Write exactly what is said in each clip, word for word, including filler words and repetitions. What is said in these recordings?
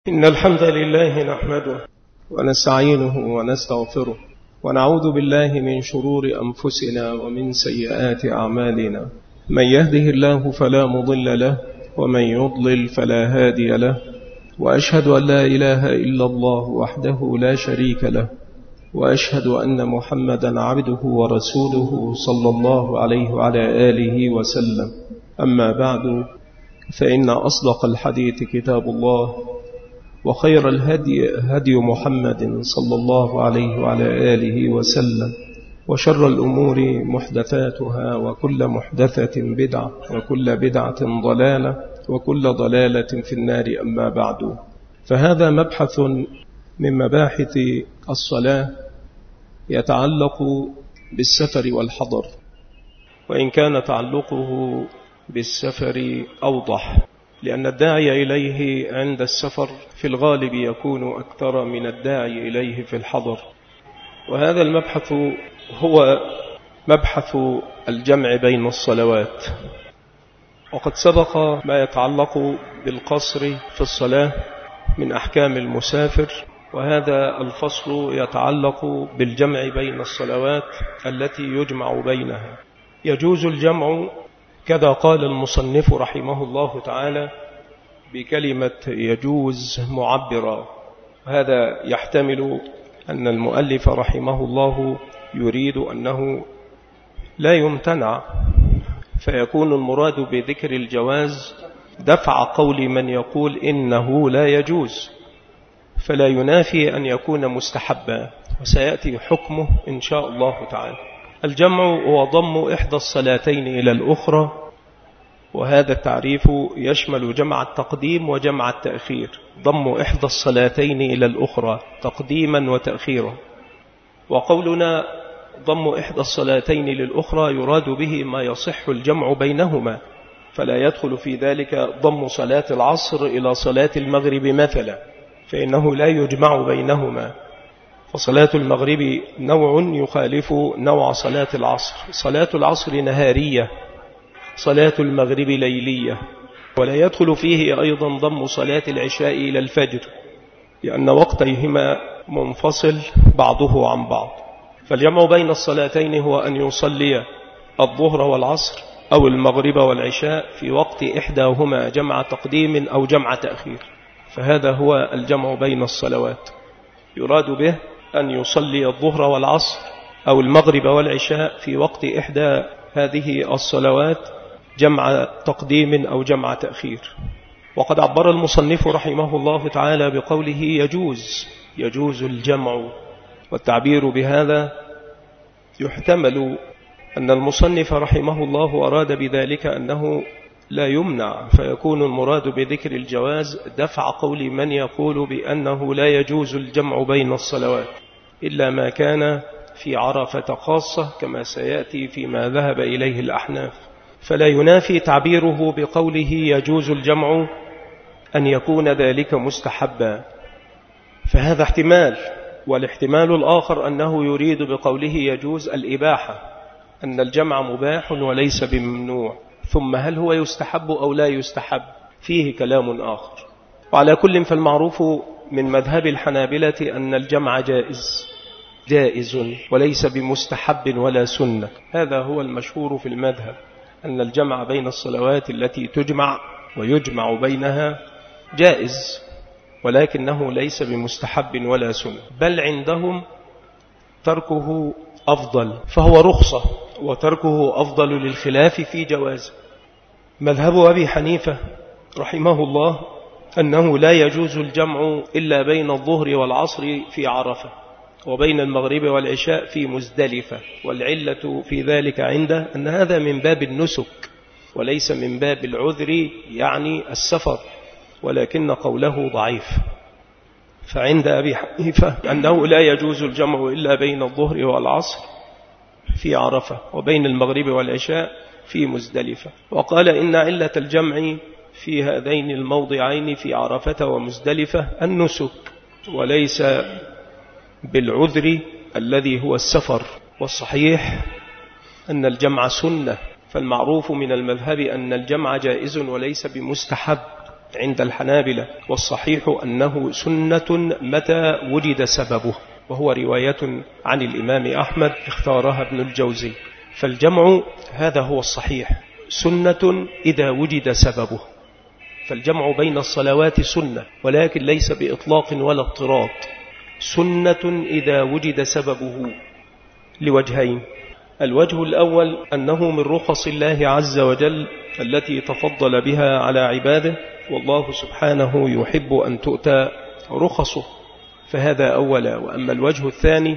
إن الحمد لله نحمده ونستعينه ونستغفره ونعوذ بالله من شرور أنفسنا ومن سيئات أعمالنا. من يهده الله فلا مضل له ومن يضلل فلا هادي له، وأشهد أن لا إله إلا الله وحده لا شريك له، وأشهد أن محمدا عبده ورسوله صلى الله عليه وعلى آله وسلم. أما بعد، فإن أصدق الحديث كتاب الله، وخير الهدي هدي محمد صلى الله عليه وعلى آله وسلم، وشر الأمور محدثاتها، وكل محدثة بدعة، وكل بدعة ضلالة، وكل ضلالة في النار. أما بعد، فهذا مبحث من مباحث الصلاة يتعلق بالسفر والحضر، وإن كان تعلقه بالسفر أوضح، لأن الداعي إليه عند السفر في الغالب يكون أكثر من الداعي إليه في الحضر. وهذا المبحث هو مبحث الجمع بين الصلوات. وقد سبق ما يتعلق بالقصر في الصلاة من أحكام المسافر، وهذا الفصل يتعلق بالجمع بين الصلوات التي يجمع بينها. يجوز الجمع كذا قال المصنف رحمه الله تعالى بكلمة يجوز معبرا. هذا يحتمل أن المؤلف رحمه الله يريد أنه لا يمتنع، فيكون المراد بذكر الجواز دفع قول من يقول إنه لا يجوز، فلا ينافي أن يكون مستحبا، وسيأتي حكمه إن شاء الله تعالى. الجمع هو ضم إحدى الصلاتين إلى الأخرى، وهذا التعريف يشمل جمع التقديم وجمع التأخير. ضم إحدى الصلاتين إلى الأخرى تقديما وتأخيرا. وقولنا ضم إحدى الصلاتين للأخرى يراد به ما يصح الجمع بينهما، فلا يدخل في ذلك ضم صلاة العصر إلى صلاة المغرب مثلا، فإنه لا يجمع بينهما. فصلاة المغرب نوع يخالف نوع صلاة العصر. صلاة العصر نهارية، صلاة المغرب ليلية. ولا يدخل فيه أيضا ضم صلاة العشاء إلى الفجر، لأن وقتيهما منفصل بعضه عن بعض. فالجمع بين الصلاتين هو أن يصلي الظهر والعصر أو المغرب والعشاء في وقت إحداهما جمع تقديم أو جمع تأخير، فهذا هو الجمع بين الصلوات. يراد به أن يصلي الظهر والعصر أو المغرب والعشاء في وقت إحدى هذه الصلوات جمع تقديم أو جمع تأخير. وقد عبر المصنف رحمه الله تعالى بقوله يجوز يجوز الجمع. والتعبير بهذا يحتمل أن المصنف رحمه الله أراد بذلك أنه لا يمنع، فيكون المراد بذكر الجواز دفع قول من يقول بأنه لا يجوز الجمع بين الصلوات إلا ما كان في عرفة خاصة، كما سيأتي فيما ذهب إليه الأحناف. فلا ينافي تعبيره بقوله يجوز الجمع أن يكون ذلك مستحبا، فهذا احتمال. والاحتمال الآخر أنه يريد بقوله يجوز الإباحة، أن الجمع مباح وليس بممنوع. ثم هل هو يستحب أو لا يستحب؟ فيه كلام آخر. وعلى كل فالمعروف من مذهب الحنابلة أن الجمع جائز جائز وليس بمستحب ولا سنة. هذا هو المشهور في المذهب، أن الجمع بين الصلوات التي تجمع ويجمع بينها جائز، ولكنه ليس بمستحب ولا سنة، بل عندهم تركه أفضل، فهو رخصة، وتركه أفضل للخلاف في جواز. مذهب أبي حنيفة رحمه الله أنه لا يجوز الجمع إلا بين الظهر والعصر في عرفة، وبين المغرب والعشاء في مزدلفة. والعلة في ذلك عنده أن هذا من باب النسك وليس من باب العذر، يعني السفر، ولكن قوله ضعيف. فعند أبي حنيفة أنه لا يجوز الجمع إلا بين الظهر والعصر في عرفة، وبين المغرب والعشاء في مزدلفة. وقال إن علة الجمع في هذين الموضعين في عرفة ومزدلفة النسك، وليس بالعذر الذي هو السفر. والصحيح أن الجمع سنة، فالمعروف من المذهب أن الجمع جائز وليس بمستحب، عند الحنابلة، والصحيح أنه سنة متى وجد سببه، وهو رواية عن الإمام أحمد اختارها ابن الجوزي. فالجمع هذا هو الصحيح، سنة إذا وجد سببه. فالجمع بين الصلوات سنة، ولكن ليس بإطلاق ولا اضطراد، سنة إذا وجد سببه لوجهين. الوجه الأول أنه من رخص الله عز وجل التي تفضل بها على عباده، والله سبحانه يحب أن تؤتى رخصه، فهذا أولا. وأما الوجه الثاني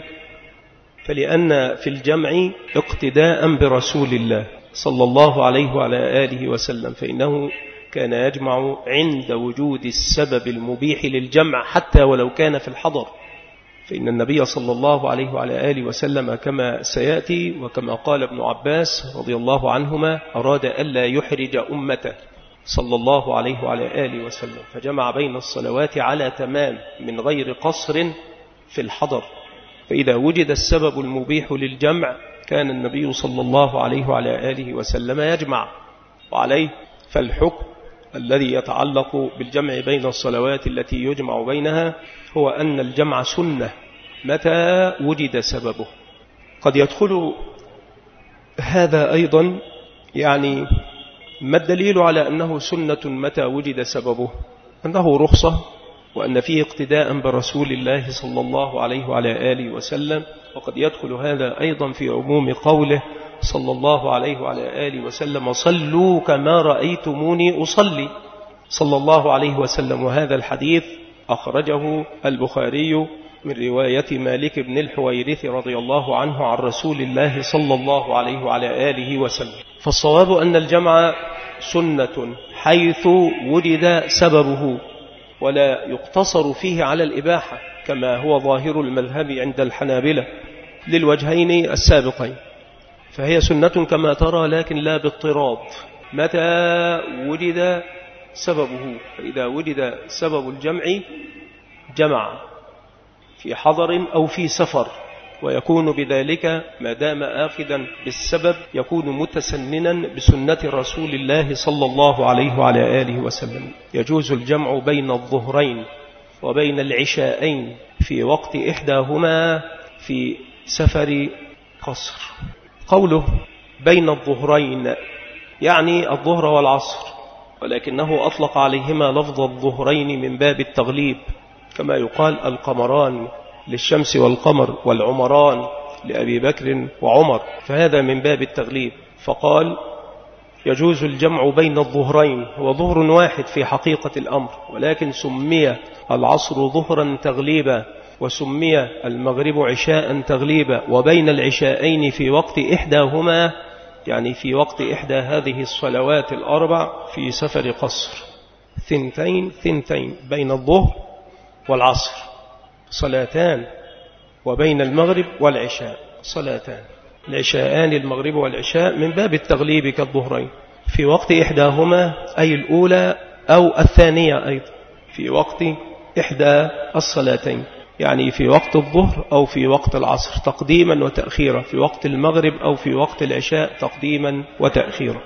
فلأن في الجمع اقتداء برسول الله صلى الله عليه وعلى آله وسلم، فإنه كان يجمع عند وجود السبب المبيح للجمع حتى ولو كان في الحضر، فإن النبي صلى الله عليه وعلى آله وسلم كما سيأتي وكما قال ابن عباس رضي الله عنهما أراد ألا يحرج أمته صلى الله عليه وعلى آله وسلم، فجمع بين الصلوات على تمام من غير قصر في الحضر. فإذا وجد السبب المبيح للجمع كان النبي صلى الله عليه وعلى آله وسلم يجمع. وعليه فالحكم الذي يتعلق بالجمع بين الصلوات التي يجمع بينها هو أن الجمع سنة متى وجد سببه. قد يدخل هذا أيضا، يعني ما الدليل على أنه سنة متى وجد سببه؟ أنه رخصة، وأن فيه اقتداء برسول الله صلى الله عليه وعلى آله وسلم. وقد يدخل هذا أيضا في عموم قوله صلى الله عليه وعلى آله وسلم صلوا كما رأيتموني أصلي صلى الله عليه وسلم. وهذا الحديث أخرجه البخاري من رواية مالك بن الحويرث رضي الله عنه عن رسول الله صلى الله عليه وعلى آله وسلم. فالصواب أن الجمع سنة حيث وجد سببه، ولا يقتصر فيه على الإباحة كما هو ظاهر المذهب عند الحنابلة للوجهين السابقين، فهي سنة كما ترى لكن لا باضطراد متى وجد سببه. فإذا وجد سبب الجمع جمع في حضر أو في سفر، ويكون بذلك ما دام آخذا بالسبب يكون متسننا بسنة رسول الله صلى الله عليه وعلى آله وسلم. يجوز الجمع بين الظهرين وبين العشاءين في وقت إحداهما في سفر قصر. قوله بين الظهرين يعني الظهر والعصر، ولكنه أطلق عليهما لفظ الظهرين من باب التغليب، كما يقال القمران للشمس والقمر والعمران لأبي بكر وعمر، فهذا من باب التغليب. فقال يجوز الجمع بين الظهرين، هو ظهر واحد في حقيقة الأمر، ولكن سمي العصر ظهرا تغليبا، وسمي المغرب عشاء تغليبا، وبين العشاءين في وقت إحداهما يعني في وقت إحدى هذه الصلوات الأربع في سفر قصر. ثنتين ثنتين بين الظهر والعصر صلاتان، وبين المغرب والعشاء صلاتان. العشاءان المغرب والعشاء من باب التغليب كالظهرين في وقت إحداهما، أي الأولى أو الثانية أيضا في وقت إحدى الصلاتين، يعني في وقت الظهر أو في وقت العصر تقديما وتأخيرا، في وقت المغرب أو في وقت العشاء تقديما وتأخيرا.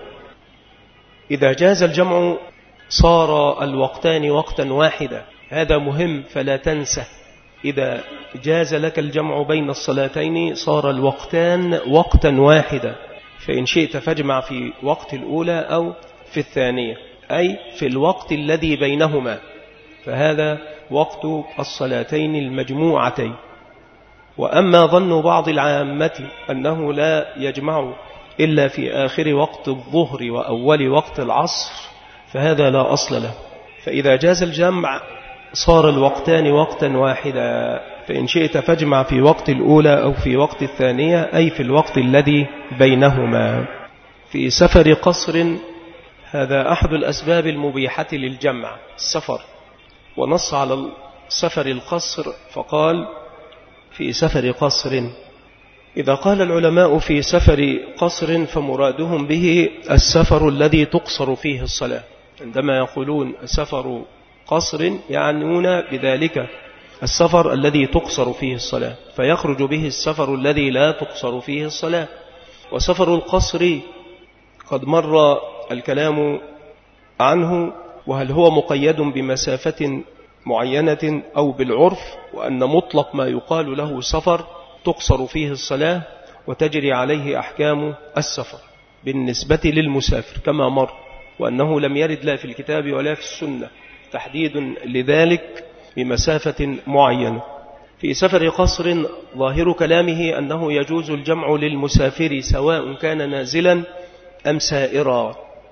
إذا جاز الجمع صار الوقتان وقتا واحدا، هذا مهم فلا تنسى. إذا جاز لك الجمع بين الصلاتين صار الوقتان وقتا واحدا، فإن شئت فاجمع في وقت الأولى أو في الثانية، أي في الوقت الذي بينهما، فهذا وقت الصلاتين المجموعتين. وأما ظن بعض العامة أنه لا يجمع إلا في آخر وقت الظهر وأول وقت العصر فهذا لا أصل له. فإذا جاز الجمع صار الوقتان وقتا واحدا، فإن شئت فاجمع في وقت الأولى أو في وقت الثانية، أي في الوقت الذي بينهما. في سفر قصر هذا أحد الأسباب المبيحة للجمع السفر، ونص على سفر القصر فقال في سفر قصر. إذا قال العلماء في سفر قصر فمرادهم به السفر الذي تقصر فيه الصلاة. عندما يقولون سفر قصر يعنون بذلك السفر الذي تقصر فيه الصلاة، فيخرج به السفر الذي لا تقصر فيه الصلاة. وسفر القصر قد مر الكلام عنه، وهل هو مقيد بمسافة معينة أو بالعرف، وأن مطلق ما يقال له سفر تقصر فيه الصلاة وتجري عليه أحكام السفر بالنسبة للمسافر كما مر، وأنه لم يرد لا في الكتاب ولا في السنة تحديد لذلك بمسافة معينة. في سفر قصر ظاهر كلامه أنه يجوز الجمع للمسافر سواء كان نازلا أم سائرا،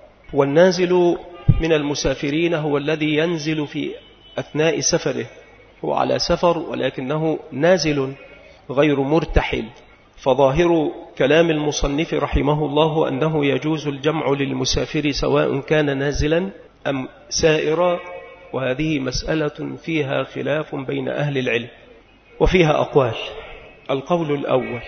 والنازل من المسافرين هو الذي ينزل في أثناء سفره، هو على سفر ولكنه نازل غير مرتحل. فظاهر كلام المصنف رحمه الله أنه يجوز الجمع للمسافر سواء كان نازلا أم سائرا، وهذه مسألة فيها خلاف بين أهل العلم وفيها أقوال. القول الأول: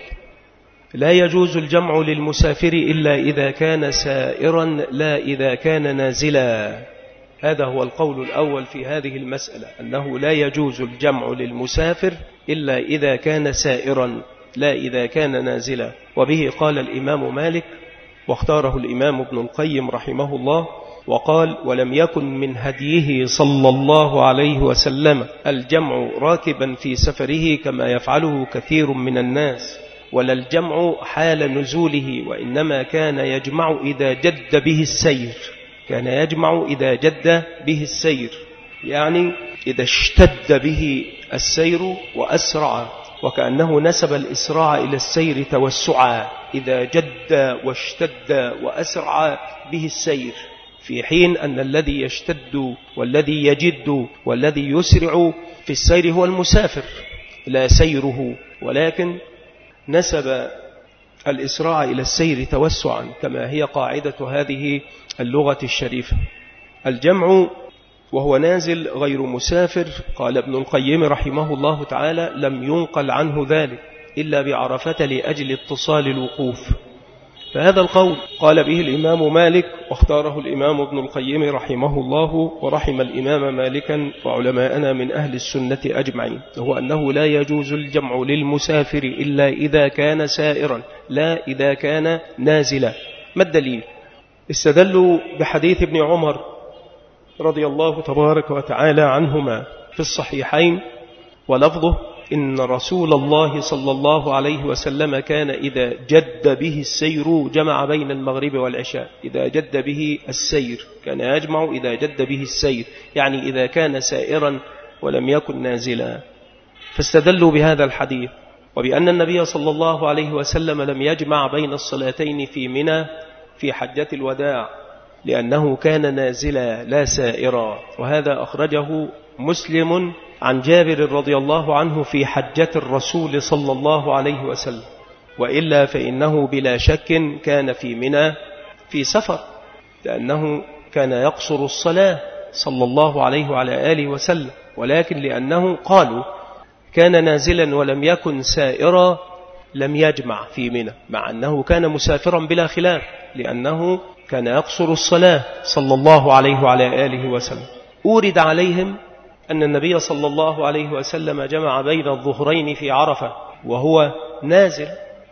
لا يجوز الجمع للمسافر إلا إذا كان سائرا لا إذا كان نازلا. هذا هو القول الأول في هذه المسألة، أنه لا يجوز الجمع للمسافر إلا إذا كان سائرا لا إذا كان نازلا. وبه قال الإمام مالك، واختاره الإمام ابن القيم رحمه الله، وقال: ولم يكن من هديه صلى الله عليه وسلم الجمع راكبا في سفره كما يفعله كثير من الناس، ولا الجمع حال نزوله، وإنما كان يجمع إذا جد به السير، كان يجمع إذا جد به السير، يعني إذا اشتد به السير وأسرع، وكأنه نسب الإسراع إلى السير توسعا، إذا جد واشتد وأسرع به السير، في حين أن الذي يشتد والذي يجد والذي يسرع في السير هو المسافر لا سيره، ولكن نسب الإسراع إلى السير توسعا كما هي قاعدة هذه اللغة الشريفة. الجمع وهو نازل غير مسافر، قال ابن القيم رحمه الله تعالى: لم ينقل عنه ذلك إلا بعرفة لأجل اتصال الوقوف. فهذا القول قال به الإمام مالك، واختاره الإمام ابن القيم رحمه الله ورحم الإمام مالكا وعلماءنا من أهل السنة أجمعين، هو أنه لا يجوز الجمع للمسافر إلا إذا كان سائرا لا إذا كان نازلا. ما الدليل؟ استدلوا بحديث ابن عمر رضي الله تبارك وتعالى عنهما في الصحيحين، ولفظه: إن رسول الله صلى الله عليه وسلم كان إذا جد به السير جمع بين المغرب والعشاء. إذا جد به السير كان يجمع إذا جد به السير، يعني إذا كان سائرا ولم يكن نازلا. فاستدلوا بهذا الحديث وبأن النبي صلى الله عليه وسلم لم يجمع بين الصلاتين في منى في حجة الوداع، لأنه كان نازلا لا سائرا. وهذا أخرجه مسلم عن جابر رضي الله عنه في حجة الرسول صلى الله عليه وسلم، وإلا فإنه بلا شك كان في منى في سفر، لأنه كان يقصر الصلاة صلى الله عليه وعلى آله وسلم، ولكن لأنه قالوا كان نازلا ولم يكن سائرا لم يجمع في منى، مع أنه كان مسافرا بلا خلاف، لأنه كان يقصر الصلاة صلى الله عليه وعلى آله وسلم. أورد عليهم أن النبي صلى الله عليه وسلم جمع بين الظهرين في عرفة وهو نازل،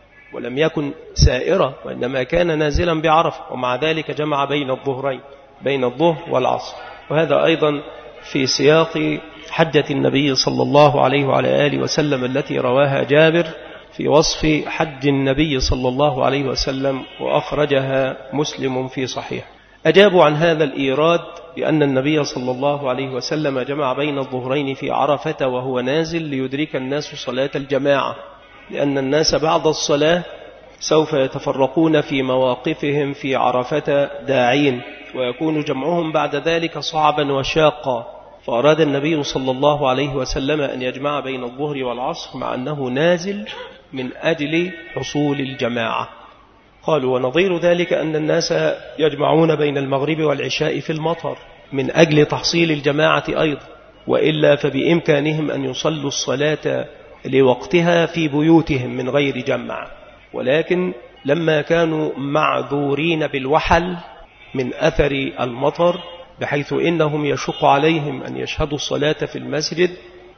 ولم يكن سائرا وإنما كان نازلا بعرفة، ومع ذلك جمع بين الظهرين بين الظهر والعصر. وهذا أيضا في سياق حجة النبي صلى الله عليه وعلى آله وسلم التي رواها جابر في وصف حج النبي صلى الله عليه وسلم، وأخرجها مسلم في صحيح. أجابوا عن هذا الإيراد بأن النبي صلى الله عليه وسلم جمع بين الظهرين في عرفة وهو نازل ليدرك الناس صلاة الجماعة، لأن الناس بعد الصلاة سوف يتفرقون في مواقفهم في عرفة داعين، ويكون جمعهم بعد ذلك صعبا وشاقا، فأراد النبي صلى الله عليه وسلم أن يجمع بين الظهر والعصر مع أنه نازل من أجل حصول الجماعة. قالوا: ونظير ذلك أن الناس يجمعون بين المغرب والعشاء في المطر من أجل تحصيل الجماعة أيضا، وإلا فبإمكانهم أن يصلوا الصلاة لوقتها في بيوتهم من غير جمع، ولكن لما كانوا معذورين بالوحل من أثر المطر بحيث إنهم يشق عليهم أن يشهدوا الصلاة في المسجد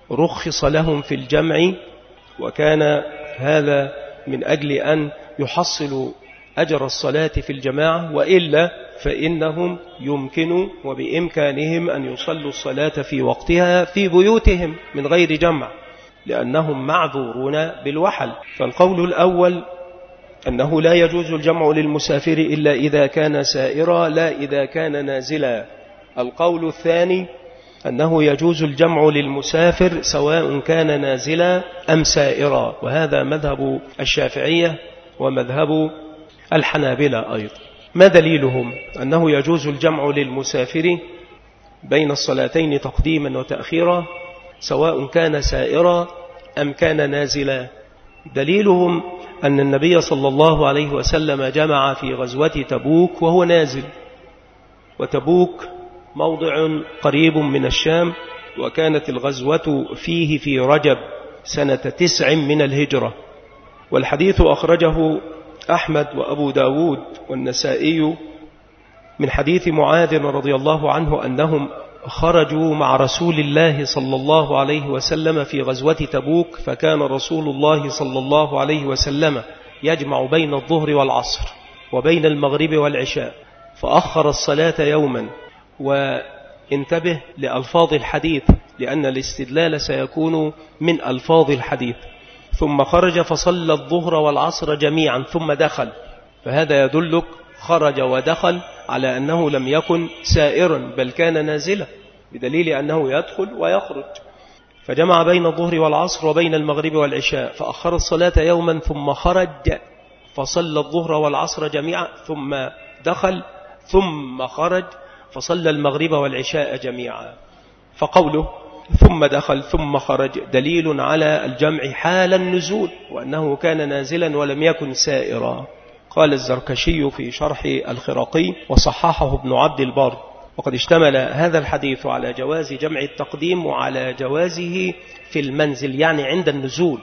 رخص لهم في الجمع، وكان هذا من أجل أن يحصلوا أجر الصلاة في الجماعة، وإلا فإنهم يمكن وبإمكانهم أن يصلوا الصلاة في وقتها في بيوتهم من غير جمع، لأنهم معذورون بالوحل. فالقول الأول أنه لا يجوز الجمع للمسافر إلا إذا كان سائرا لا إذا كان نازلا. القول الثاني أنه يجوز الجمع للمسافر سواء كان نازلا أم سائرا، وهذا مذهب الشافعية ومذهب الحنابلة أيضا. ما دليلهم أنه يجوز الجمع للمسافر بين الصلاتين تقديما وتأخيرا سواء كان سائرا أم كان نازلا؟ دليلهم أن النبي صلى الله عليه وسلم جمع في غزوة تبوك وهو نازل، وتبوك موضع قريب من الشام، وكانت الغزوة فيه في رجب سنة تسع من الهجرة. والحديث أخرجه أحمد وأبو داود والنسائي من حديث معاذ رضي الله عنه أنهم خرجوا مع رسول الله صلى الله عليه وسلم في غزوة تبوك، فكان رسول الله صلى الله عليه وسلم يجمع بين الظهر والعصر وبين المغرب والعشاء، فأخر الصلاة يوما. وانتبه لألفاظ الحديث لأن الاستدلال سيكون من ألفاظ الحديث. ثم خرج فصلى الظهر والعصر جميعا ثم دخل، فهذا يدلك خرج ودخل على أنه لم يكن سائرا بل كان نازلا، بدليل أنه يدخل ويخرج. فجمع بين الظهر والعصر وبين المغرب والعشاء، فأخر الصلاة يوما ثم خرج فصلى الظهر والعصر جميعا ثم دخل ثم خرج فصلى المغرب والعشاء جميعا. فقوله ثم دخل ثم خرج دليل على الجمع حال النزول، وأنه كان نازلا ولم يكن سائرا. قال الزركشي في شرح الخراقي وصححه ابن عبد البر: وقد اشتمل هذا الحديث على جواز جمع التقديم وعلى جوازه في المنزل، يعني عند النزول،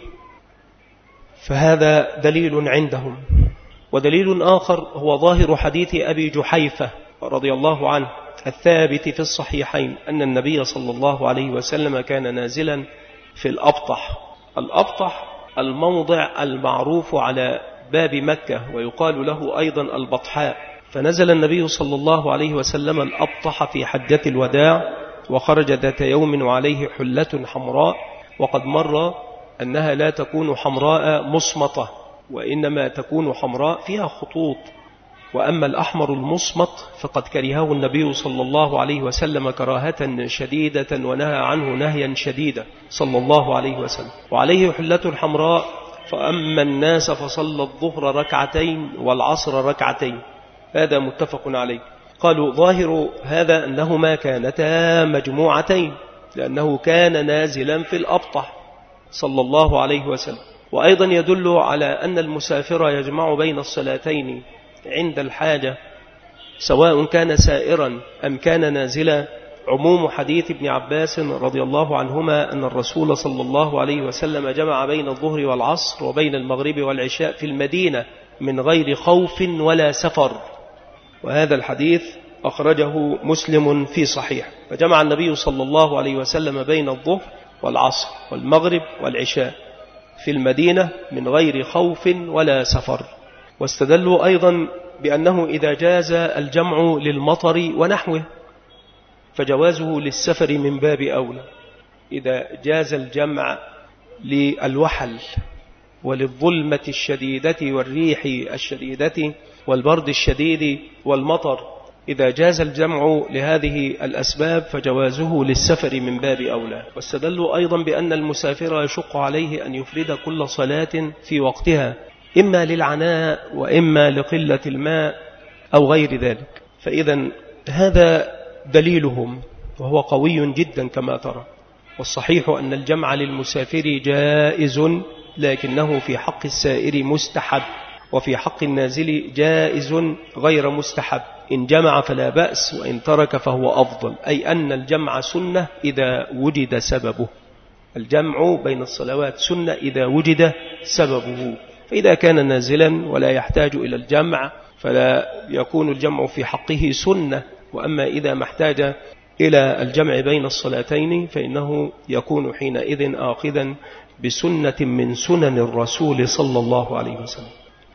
فهذا دليل عندهم. ودليل آخر هو ظاهر حديث أبي جحيفة رضي الله عنه الثابت في الصحيحين أن النبي صلى الله عليه وسلم كان نازلا في الأبطح. الأبطح الموضع المعروف على باب مكة، ويقال له أيضا البطحاء. فنزل النبي صلى الله عليه وسلم الأبطح في حجة الوداع، وخرج ذات يوم وعليه حلة حمراء، وقد مر أنها لا تكون حمراء مصمطة، وإنما تكون حمراء فيها خطوط. وأما الأحمر المصمت فقد كرهه النبي صلى الله عليه وسلم كراهة شديدة، ونهى عنه نهيا شديدا صلى الله عليه وسلم. وعليه حلة حمراء. فأما الناس فصلى الظهر ركعتين والعصر ركعتين، هذا متفق عليه. قالوا ظاهر هذا أنهما كانتا مجموعتين، لأنه كان نازلا في الأبطح صلى الله عليه وسلم. وأيضا يدل على أن المسافر يجمع بين الصلاتين عند الحاجة سواء كان سائرا أم كان نازلا عموم حديث ابن عباس رضي الله عنهما أن الرسول صلى الله عليه وسلم جمع بين الظهر والعصر وبين المغرب والعشاء في المدينة من غير خوف ولا سفر، وهذا الحديث أخرجه مسلم في صحيح. فجمع النبي صلى الله عليه وسلم بين الظهر والعصر والمغرب والعشاء في المدينة من غير خوف ولا سفر. واستدلوا أيضا بأنه إذا جاز الجمع للمطر ونحوه فجوازه للسفر من باب أولى. إذا جاز الجمع للوحل وللظلمة الشديدة والريح الشديدة والبرد الشديد والمطر، إذا جاز الجمع لهذه الأسباب فجوازه للسفر من باب أولى. واستدلوا أيضا بأن المسافر يشق عليه أن يفرد كل صلاة في وقتها، إما للعناء وإما لقلة الماء أو غير ذلك. فإذا هذا دليلهم، وهو قوي جدا كما ترى. والصحيح أن الجمع للمسافر جائز، لكنه في حق السائر مستحب، وفي حق النازل جائز غير مستحب. إن جمع فلا بأس، وإن ترك فهو أفضل. أي أن الجمع سنة إذا وجد سببه. الجمع بين الصلوات سنة إذا وجد سببه. فإذا كان نازلا ولا يحتاج إلى الجمع فلا يكون الجمع في حقه سنة. وأما إذا ما احتاج إلى الجمع بين الصلاتين فإنه يكون حينئذ آخذا بسنة من سنن الرسول صلى الله عليه وسلم.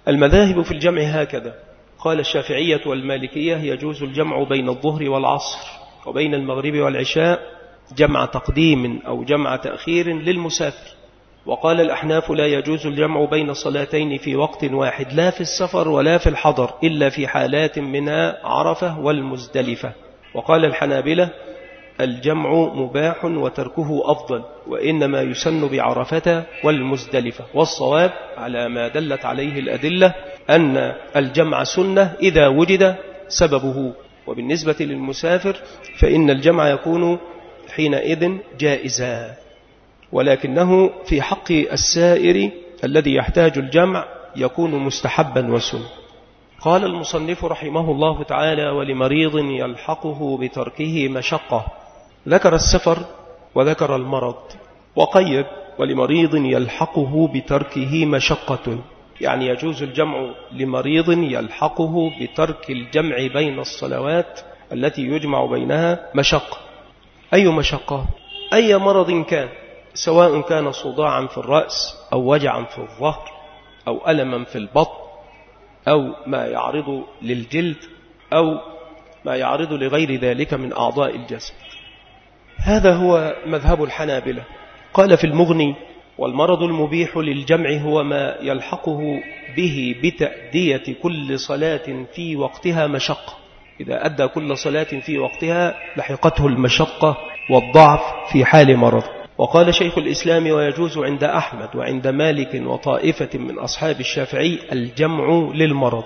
المذاهب في الجمع هكذا: قال الشافعية والمالكية يجوز الجمع بين الظهر والعصر وبين المغرب والعشاء جمع تقديم أو جمع تأخير للمسافر. وقال الأحناف لا يجوز الجمع بين صلاتين في وقت واحد لا في السفر ولا في الحضر إلا في حالات منها عرفة والمزدلفة. وقال الحنابلة الجمع مباح وتركه أفضل، وإنما يسن بعرفة والمزدلفة. والصواب على ما دلت عليه الأدلة أن الجمع سنة إذا وجد سببه. وبالنسبة للمسافر فإن الجمع يكون حينئذ جائزا، ولكنه في حق السائر الذي يحتاج الجمع يكون مستحبا وسنة. قال المصنف رحمه الله تعالى: ولمريض يلحقه بتركه مشقة. ذكر السفر وذكر المرض وقيد: ولمريض يلحقه بتركه مشقة، يعني يجوز الجمع لمريض يلحقه بترك الجمع بين الصلوات التي يجمع بينها مشقة. أي مشقة؟ أي مرض كان، سواء كان صداعا في الرأس أو وجعا في الظهر أو ألما في البطن أو ما يعرض للجلد أو ما يعرض لغير ذلك من أعضاء الجسد. هذا هو مذهب الحنابلة. قال في المغني: والمرض المبيح للجمع هو ما يلحقه به بتأدية كل صلاة في وقتها مشقة. إذا أدى كل صلاة في وقتها لحقته المشقة والضعف في حال مرض. وقال شيخ الإسلام: ويجوز عند أحمد وعند مالك وطائفة من أصحاب الشافعي الجمع للمرض.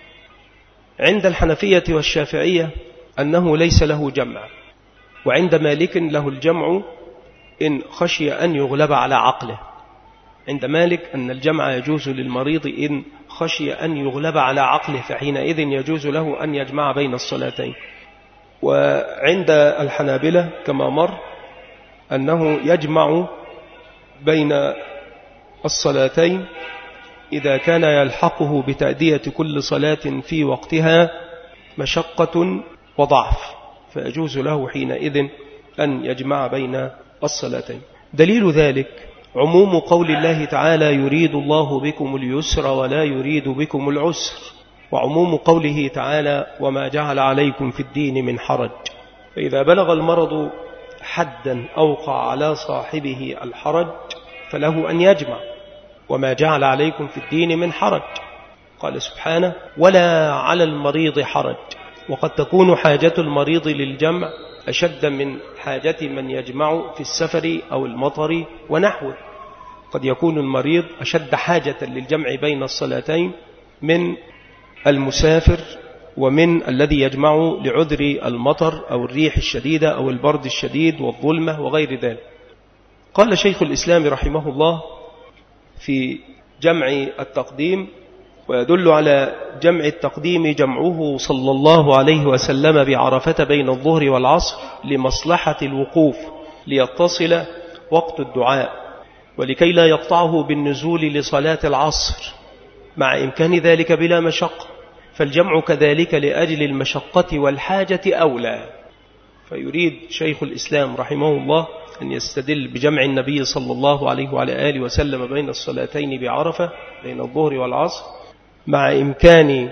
عند الحنفية والشافعية أنه ليس له جمع، وعند مالك له الجمع إن خشي أن يغلب على عقله. عند مالك أن الجمع يجوز للمريض إن خشي أن يغلب على عقله، فحينئذ يجوز له أن يجمع بين الصلاتين. وعند الحنابلة كما مر أنه يجمع بين الصلاتين إذا كان يلحقه بتأدية كل صلاة في وقتها مشقة وضعف، فيجوز له حينئذ أن يجمع بين الصلاتين. دليل ذلك عموم قول الله تعالى: يريد الله بكم اليسر ولا يريد بكم العسر، وعموم قوله تعالى: وما جعل عليكم في الدين من حرج. فإذا بلغ المرض حدا أوقع على صاحبه الحرج فله أن يجمع. وما جعل عليكم في الدين من حرج، قال سبحانه: ولا على المريض حرج. وقد تكون حاجة المريض للجمع أشد من حاجة من يجمع في السفر أو المطر ونحوه. قد يكون المريض أشد حاجة للجمع بين الصلاتين من المسافر ومن الذي يجمع لعذر المطر أو الريح الشديدة أو البرد الشديد والظلمة وغير ذلك. قال شيخ الإسلام رحمه الله في جمع التقديم: ويدل على جمع التقديم جمعه صلى الله عليه وسلم بعرفة بين الظهر والعصر لمصلحة الوقوف ليتصل وقت الدعاء، ولكي لا يقطعه بالنزول لصلاة العصر مع إمكان ذلك بلا مشقة. فالجمع كذلك لأجل المشقة والحاجة أولى. فيريد شيخ الإسلام رحمه الله أن يستدل بجمع النبي صلى الله عليه وعلى آله وسلم بين الصلاتين بعرفة بين الظهر والعصر مع إمكان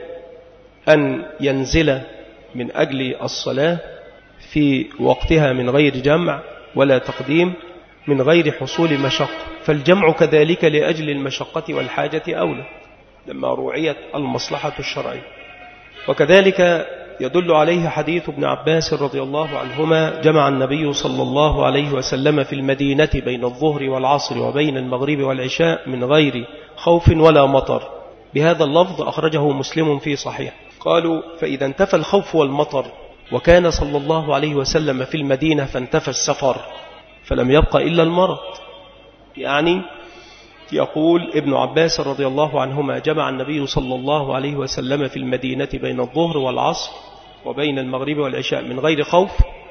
أن ينزل من أجل الصلاة في وقتها من غير جمع ولا تقديم من غير حصول مشقة. فالجمع كذلك لأجل المشقة والحاجة أولى لما روعيت المصلحة الشرعية. وكذلك يدل عليه حديث ابن عباس رضي الله عنهما: جمع النبي صلى الله عليه وسلم في المدينة بين الظهر والعصر وبين المغرب والعشاء من غير خوف ولا مطر. بهذا اللفظ أخرجه مسلم في صحيح. قالوا: فإذا انتفى الخوف والمطر وكان صلى الله عليه وسلم في المدينة فانتفى السفر فلم يبق إلا المرض. يعني يقول ابن عباس رضي الله عنهما: جمع النبي صلى الله عليه وسلم في المدينة بين الظهر والعصر وبين المغرب والعشاء من غير خوف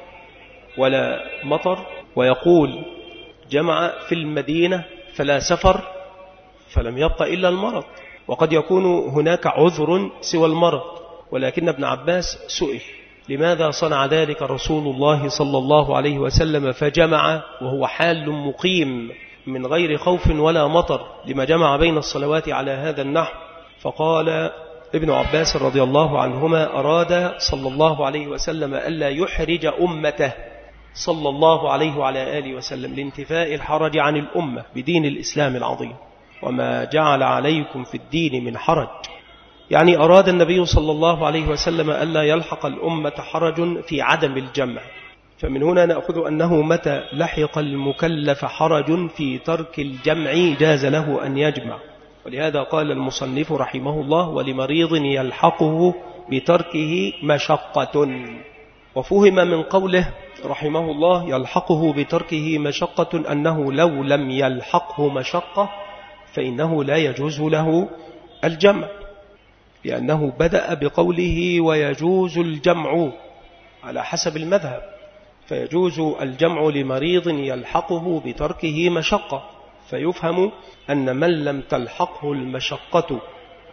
ولا مطر. ويقول: جمع في المدينة فلا سفر فلم يبق إلا المرض. وقد يكون هناك عذر سوى المرض، ولكن ابن عباس سئل: لماذا صنع ذلك رسول الله صلى الله عليه وسلم فجمع وهو حال مقيم من غير خوف ولا مطر، لما جمع بين الصلوات على هذا النحو؟ فقال ابن عباس رضي الله عنهما: أراد صلى الله عليه وسلم ألا يحرج أمته صلى الله عليه وعلى آله وسلم لانتفاء الحرج عن الأمة بدين الإسلام العظيم، وما جعل عليكم في الدين من حرج. يعني أراد النبي صلى الله عليه وسلم ألا يلحق الأمة حرج في عدم الجمع. فمن هنا نأخذ أنه متى لحق المكلف حرج في ترك الجمع جاز له أن يجمع. ولهذا قال المصنف رحمه الله: ولمريض يلحقه بتركه مشقة. وفهم من قوله رحمه الله يلحقه بتركه مشقة أنه لو لم يلحقه مشقة فإنه لا يجوز له الجمع، لأنه بدأ بقوله ويجوز الجمع على حسب المذهب، فيجوز الجمع لمريض يلحقه بتركه مشقة، فيفهم أن من لم تلحقه المشقة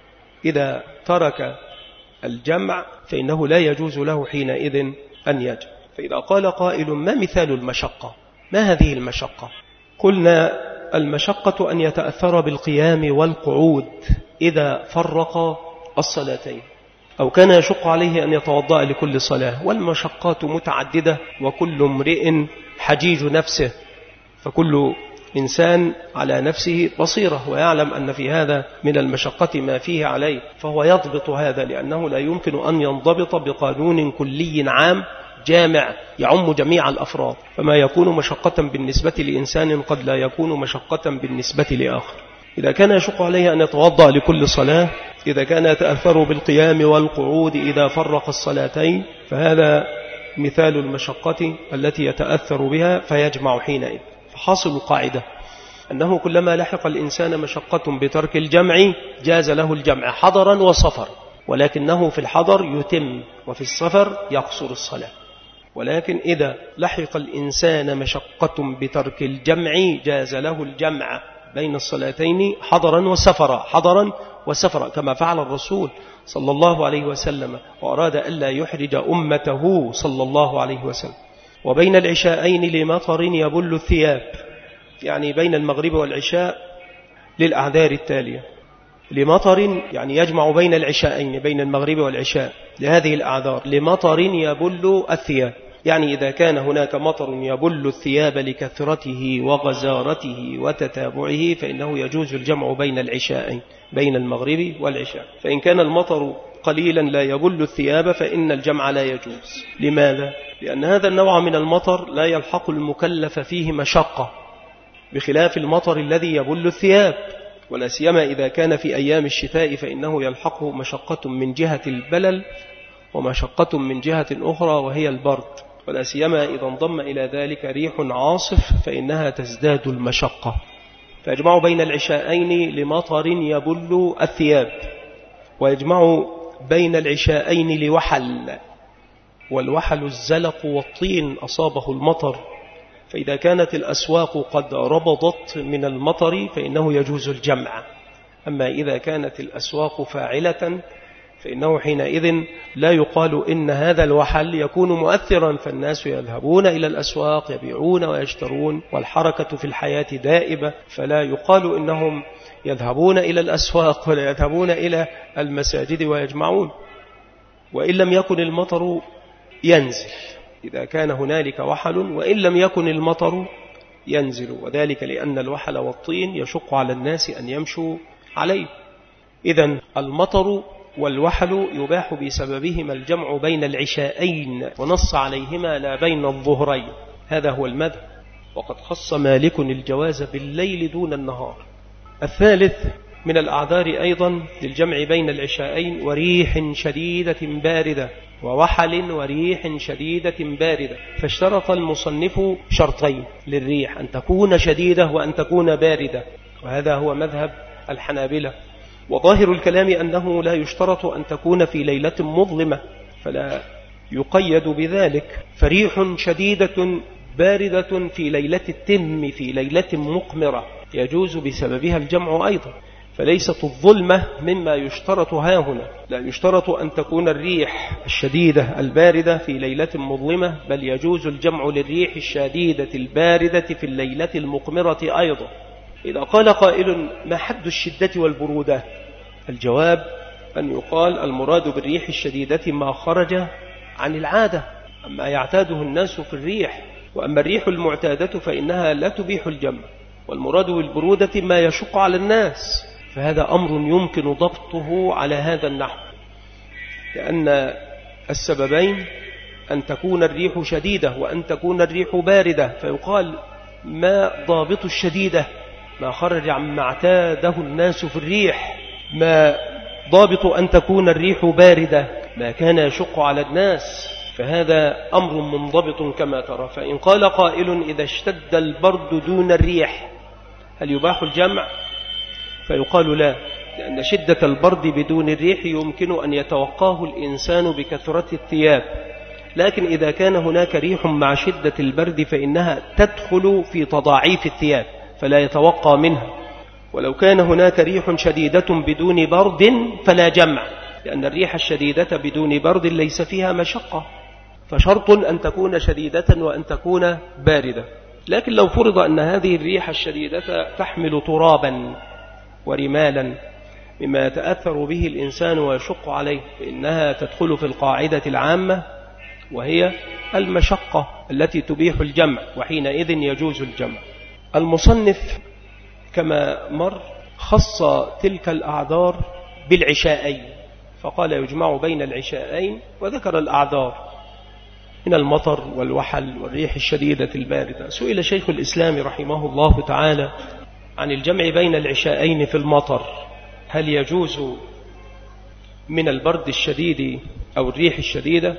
إذا ترك الجمع فإنه لا يجوز له حينئذ أن يجمع. فإذا قال قائل: ما مثال المشقة؟ ما هذه المشقة؟ قلنا: المشقة أن يتأثر بالقيام والقعود إذا فرق الصلاتين، أو كان يشق عليه أن يتوضأ لكل صلاة. والمشقات متعددة، وكل امرئ حجيج نفسه، فكل إنسان على نفسه بصيرة ويعلم أن في هذا من المشقة ما فيه عليه، فهو يضبط هذا، لأنه لا يمكن أن ينضبط بقانون كلي عام جامع يعم جميع الأفراد، فما يكون مشقة بالنسبة لإنسان قد لا يكون مشقة بالنسبة لآخر. إذا كان يشق عليه أن يتوضأ لكل صلاة، إذا كان يتأثر بالقيام والقعود إذا فرق الصلاتين، فهذا مثال المشقة التي يتأثر بها فيجمع حينئذ. فحاصل القاعدة أنه كلما لحق الإنسان مشقة بترك الجمع جاز له الجمع حضرا وصفر، ولكنه في الحضر يتم وفي السفر يقصر الصلاة. ولكن إذا لحق الإنسان مشقة بترك الجمع جاز له الجمع بين الصلاتين حضرا وسفرا، حضرا وسفرا، كما فعل الرسول صلى الله عليه وسلم، وأراد ألا يحرج أمته صلى الله عليه وسلم. وبين العشاءين لمطر يبل الثياب، يعني بين المغرب والعشاء للأعذار التالية: لمطر يعني يجمع بين العشاءين، بين المغرب والعشاء لهذه الأعذار. لمطر يبل الثياب، يعني إذا كان هناك مطر يبل الثياب لكثرته وغزارته وتتابعه فإنه يجوز الجمع بين العشاءين، بين المغرب والعشاء. فإن كان المطر قليلا لا يبل الثياب فإن الجمع لا يجوز. لماذا؟ لأن هذا النوع من المطر لا يلحق المكلف فيه مشقة، بخلاف المطر الذي يبل الثياب، ولا سيما إذا كان في أيام الشتاء فإنه يلحقه مشقة من جهة البلل ومشقة من جهة أخرى وهي البرد، ولا سيما إذا انضم إلى ذلك ريح عاصف فإنها تزداد المشقة. فيجمع بين العشاءين لمطر يبل الثياب، ويجمع بين العشاءين لوحل، والوحل الزلق والطين أصابه المطر، فإذا كانت الأسواق قد ربضت من المطر فإنه يجوز الجمع. أما إذا كانت الأسواق فاعلة فإنه حينئذ لا يقال إن هذا الوحل يكون مؤثرا، فالناس يذهبون إلى الأسواق يبيعون ويشترون، والحركة في الحياة دائبة، فلا يقال إنهم يذهبون إلى الأسواق ولا يذهبون إلى المساجد ويجمعون. وإن لم يكن المطر ينزل، إذا كان هنالك وحل وإن لم يكن المطر ينزل، وذلك لأن الوحل والطين يشق على الناس أن يمشوا عليه. إذن المطر والوحل يباح بسببهما الجمع بين العشاءين، ونص عليهما لا بين الظهرين، هذا هو المذهب. وقد خص مالك الجواز بالليل دون النهار. الثالث من الأعذار أيضا للجمع بين العشاءين: وريح شديدة باردة، ووحل وريح شديدة باردة. فاشترط المصنف شرطين للريح: أن تكون شديدة وأن تكون باردة، وهذا هو مذهب الحنابلة. وظاهر الكلام أنه لا يشترط أن تكون في ليلة مظلمة، فلا يقيد بذلك. فريح شديدة باردة في ليلة التم، في ليلة مقمرة، يجوز بسببها الجمع أيضا، فليست الظلمة مما يشترط هاهنا. لا يشترط أن تكون الريح الشديدة الباردة في ليلة مظلمة، بل يجوز الجمع للريح الشديدة الباردة في الليلة المقمرة أيضا. إذا قال قائل: ما حد الشدة والبرودة؟ الجواب أن يقال المراد بالريح الشديدة ما خرج عن العادة، أما يعتاده الناس في الريح، وأما الريح المعتادة فإنها لا تبيح الجمع، والمراد بالبرودة ما يشق على الناس، فهذا أمر يمكن ضبطه على هذا النحو، لأن السببين أن تكون الريح شديدة وأن تكون الريح باردة، فيقال ما ضابط الشديدة ما خرج عما اعتاده الناس في الريح، ما ضابط أن تكون الريح باردة ما كان يشق على الناس، فهذا أمر منضبط كما ترى. فإن قال قائل إذا اشتد البرد دون الريح هل يباح الجمع؟ فيقال لا، لأن شدة البرد بدون الريح يمكن أن يتوقاه الإنسان بكثرة الثياب، لكن إذا كان هناك ريح مع شدة البرد فإنها تدخل في تضاعيف الثياب فلا يتوقى منها، ولو كان هناك ريح شديدة بدون برد فلا جمع، لأن الريح الشديدة بدون برد ليس فيها مشقة، فشرط أن تكون شديدة وأن تكون باردة. لكن لو فرض أن هذه الريح الشديدة تحمل ترابا ورمالا مما يتأثر به الإنسان ويشق عليه، فإنها تدخل في القاعدة العامة وهي المشقة التي تبيح الجمع، وحينئذ يجوز الجمع. المصنف كما مر خص تلك الأعذار بالعشاءين، فقال يجمع بين العشاءين، وذكر الأعذار من المطر والوحل والريح الشديدة الباردة. سئل شيخ الإسلام رحمه الله تعالى عن الجمع بين العشاءين في المطر، هل يجوز من البرد الشديد أو الريح الشديدة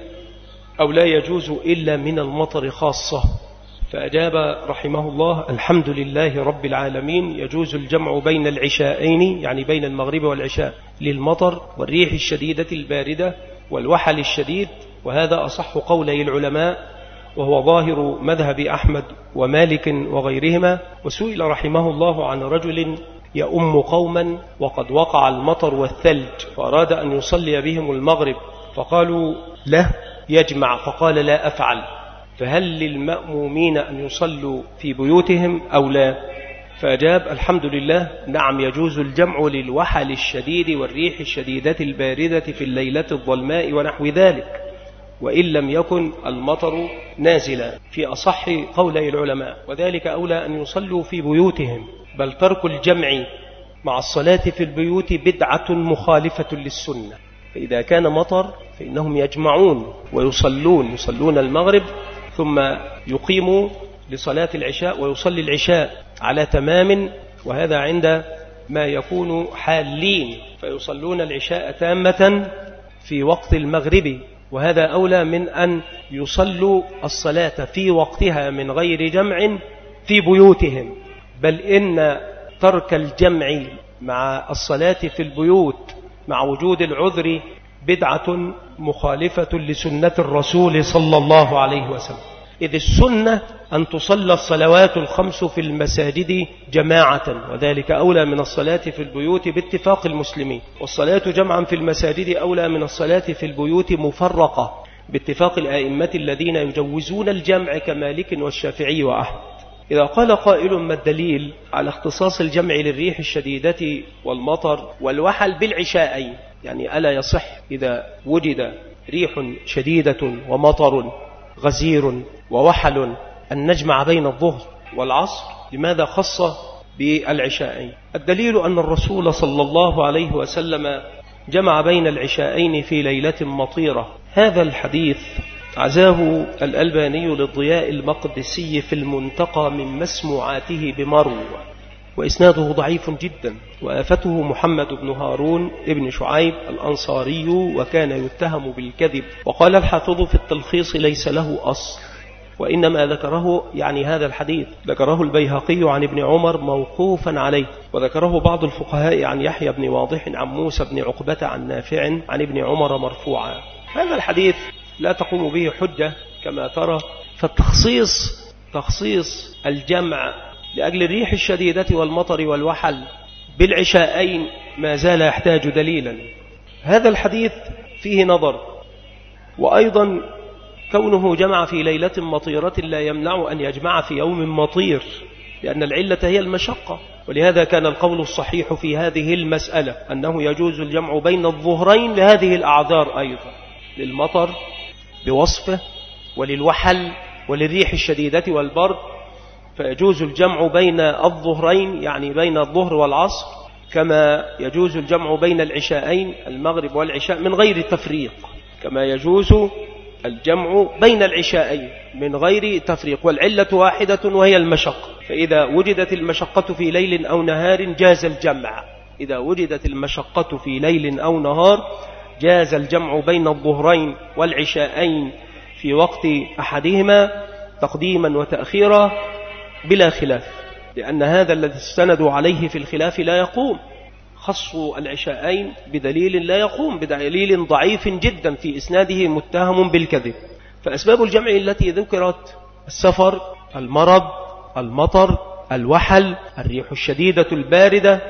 أو لا يجوز إلا من المطر خاصة؟ فأجاب رحمه الله الحمد لله رب العالمين، يجوز الجمع بين العشاءين يعني بين المغرب والعشاء للمطر والريح الشديدة الباردة والوحل الشديد، وهذا أصح قولي العلماء وهو ظاهر مذهب أحمد ومالك وغيرهما. وسئل رحمه الله عن رجل يؤم قوما وقد وقع المطر والثلج فأراد أن يصلي بهم المغرب، فقالوا له يجمع، فقال لا أفعل، فهل للمأمومين أن يصلوا في بيوتهم أو لا؟ فأجاب الحمد لله نعم، يجوز الجمع للوحل الشديد والريح الشديدة الباردة في الليلة الظلماء ونحو ذلك، وإن لم يكن المطر نازلا في أصح قولي العلماء، وذلك أولى أن يصلوا في بيوتهم، بل ترك الجمع مع الصلاة في البيوت بدعة مخالفة للسنة. فإذا كان مطر فإنهم يجمعون ويصلون يصلون المغرب ثم يقيموا لصلاة العشاء ويصلي العشاء على تمام، وهذا عند ما يكون حالين، فيصلون العشاء تامة في وقت المغرب، وهذا أولى من أن يصلوا الصلاة في وقتها من غير جمع في بيوتهم. بل إن ترك الجمع مع الصلاة في البيوت مع وجود العذر بدعة مخالفة لسنة الرسول صلى الله عليه وسلم، إذ السنة أن تصلى الصلوات الخمس في المساجد جماعة، وذلك أولى من الصلاة في البيوت باتفاق المسلمين، والصلاة جمعا في المساجد أولى من الصلاة في البيوت مفرقة باتفاق الآئمة الذين يجوزون الجمع كمالك والشافعي وأحمد. إذا قال قائل ما الدليل على اختصاص الجمع للريح الشديدة والمطر والوحل بالعشاءين؟ يعني ألا يصح إذا وجد ريح شديدة ومطر غزير ووحل أن نجمع بين الظهر والعصر؟ لماذا خص بالعشاءين؟ الدليل أن الرسول صلى الله عليه وسلم جمع بين العشاءين في ليلة مطيرة. هذا الحديث عزاه الألباني للضياء المقدسي في المنتقى من مسموعاته بمرو، وإسناده ضعيف جدا، وآفته محمد بن هارون ابن شعيب الأنصاري وكان يتهم بالكذب. وقال الحافظ في التلخيص ليس له أصل، وإنما ذكره يعني هذا الحديث ذكره البيهقي عن ابن عمر موقوفا عليه، وذكره بعض الفقهاء عن يحيى بن واضح عن موسى بن عقبة عن نافع عن ابن عمر مرفوعا. هذا الحديث لا تقوم به حجة كما ترى، فالتخصيص تخصيص الجمع لأجل الريح الشديدة والمطر والوحل بالعشاءين ما زال يحتاج دليلا. هذا الحديث فيه نظر، وأيضا كونه جمع في ليلة مطيرة لا يمنع أن يجمع في يوم مطير، لأن العلة هي المشقة. ولهذا كان القول الصحيح في هذه المسألة أنه يجوز الجمع بين الظهرين لهذه الأعذار أيضا، للمطر بوصفه وللوحل وللريح الشديدة والبرد، فيجوز الجمع بين الظهرين يعني بين الظهر والعصر، كما يجوز الجمع بين العشاءين المغرب والعشاء من غير تفريق، كما يجوز الجمع بين العشاءين من غير تفريق، والعلة واحدة وهي المشقة. فإذا وجدت المشقة في ليل أو نهار جاز الجمع، إذا وجدت المشقة في ليل أو نهار جاز الجمع بين الظهرين والعشاءين في وقت أحدهما تقديما وتأخيرا بلا خلاف، لأن هذا الذي استندوا عليه في الخلاف لا يقوم. خصوا العشاءين بدليل لا يقوم، بدليل ضعيف جدا في إسناده متهم بالكذب. فأسباب الجمع التي ذكرت السفر، المرض، المطر، الوحل، الريح الشديدة الباردة،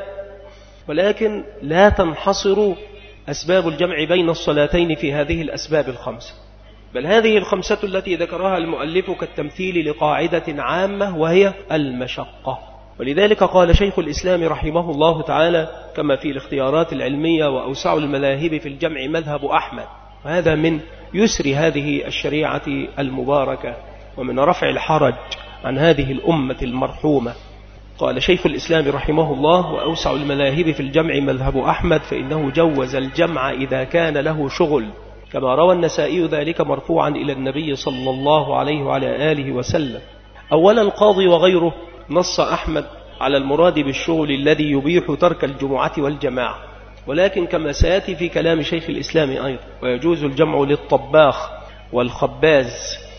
ولكن لا تنحصر أسباب الجمع بين الصلاتين في هذه الأسباب الخمسة، بل هذه الخمسة التي ذكرها المؤلف كالتمثيل لقاعدة عامة وهي المشقة. ولذلك قال شيخ الإسلام رحمه الله تعالى كما في الاختيارات العلمية: وأوسع المذاهب في الجمع مذهب أحمد. وهذا من يسر هذه الشريعة المباركة ومن رفع الحرج عن هذه الأمة المرحومة. قال شيخ الإسلام رحمه الله: وأوسع المذاهب في الجمع مذهب أحمد، فإنه جوز الجمع إذا كان له شغل، كما روى النسائي ذلك مرفوعا إلى النبي صلى الله عليه وعلى آله وسلم. أولا القاضي وغيره نص أحمد على المراد بالشغل الذي يبيح ترك الجمعة والجماعة، ولكن كما سيأتي في كلام شيخ الإسلام أيضا ويجوز الجمع للطباخ والخباز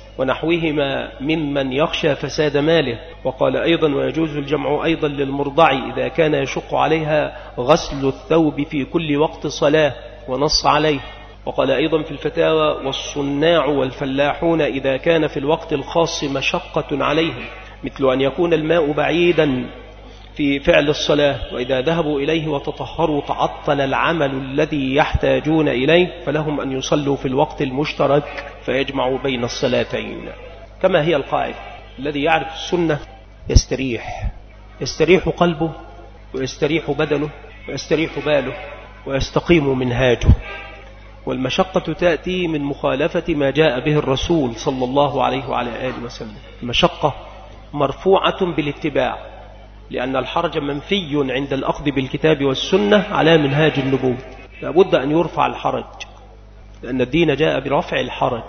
ونحوهما ممن يخشى فساد ماله. وقال أيضا: ويجوز الجمع أيضا للمرضع إذا كان يشق عليها غسل الثوب في كل وقت صلاة، ونص عليه. وقال أيضا في الفتاوى: والصناع والفلاحون إذا كان في الوقت الخاص مشقة عليهم، مثل أن يكون الماء بعيدا في فعل الصلاة، وإذا ذهبوا إليه وتطهروا تعطل العمل الذي يحتاجون إليه، فلهم أن يصلوا في الوقت المشترك فيجمعوا بين الصلاتين. كما هي القاعدة: الذي يعرف السنة يستريح، يستريح قلبه ويستريح بدنه ويستريح باله ويستقيم منهاجه. والمشقة تأتي من مخالفة ما جاء به الرسول صلى الله عليه وعلى آله وسلم. المشقة مرفوعة بالاتباع، لأن الحرج منفي عند الأخذ بالكتاب والسنة على منهاج النبوة. لابد أن يرفع الحرج، لأن الدين جاء برفع الحرج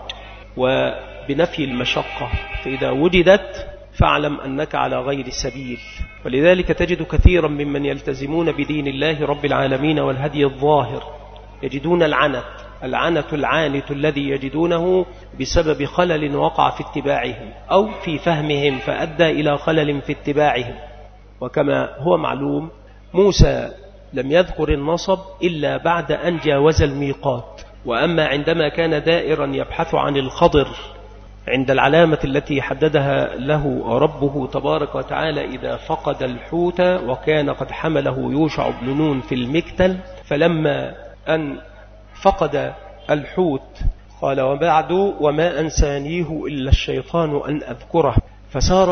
وبنفي المشقة، فإذا وجدت فاعلم أنك على غير السبيل. ولذلك تجد كثيرا ممن يلتزمون بدين الله رب العالمين والهدي الظاهر يجدون العنت العنت العانت الذي يجدونه بسبب خلل وقع في اتباعهم أو في فهمهم فأدى إلى خلل في اتباعهم. وكما هو معلوم موسى لم يذكر النصب إلا بعد أن جاوز الميقات، وأما عندما كان دائرا يبحث عن الخضر عند العلامة التي حددها له ربه تبارك وتعالى إذا فقد الحوت، وكان قد حمله يوشع بن نون في المكتل، فلما أن فقد الحوت قال: وبعد وما أنسانيه إلا الشيطان أن أذكره، فسار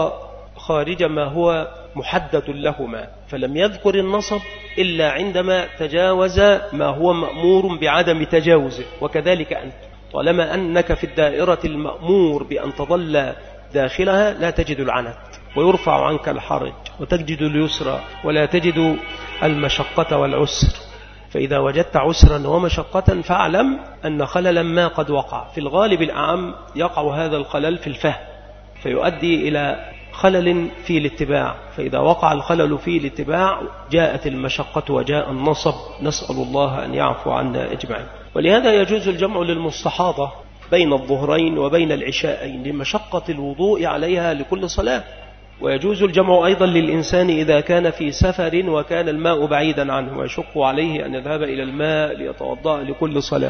خارج ما هو محدد لهما، فلم يذكر النصب إلا عندما تجاوز ما هو مأمور بعدم تجاوزه. وكذلك أنت طالما أنك في الدائرة المأمور بأن تظل داخلها لا تجد العنت ويرفع عنك الحرج وتجد اليسر ولا تجد المشقة والعسر. فإذا وجدت عسرا ومشقة فاعلم أن خللا ما قد وقع. في الغالب الأعم يقع هذا الخلل في الفهم فيؤدي إلى خلل في الاتباع، فإذا وقع الخلل في الاتباع جاءت المشقة وجاء النصب، نسأل الله أن يعفو عنا أجمعين. ولهذا يجوز الجمع للمستحاضة بين الظهرين وبين العشاءين لمشقة الوضوء عليها لكل صلاة، ويجوز الجمع أيضا للإنسان إذا كان في سفر وكان الماء بعيدا عنه ويشق عليه أن يذهب إلى الماء ليتوضأ لكل صلاة.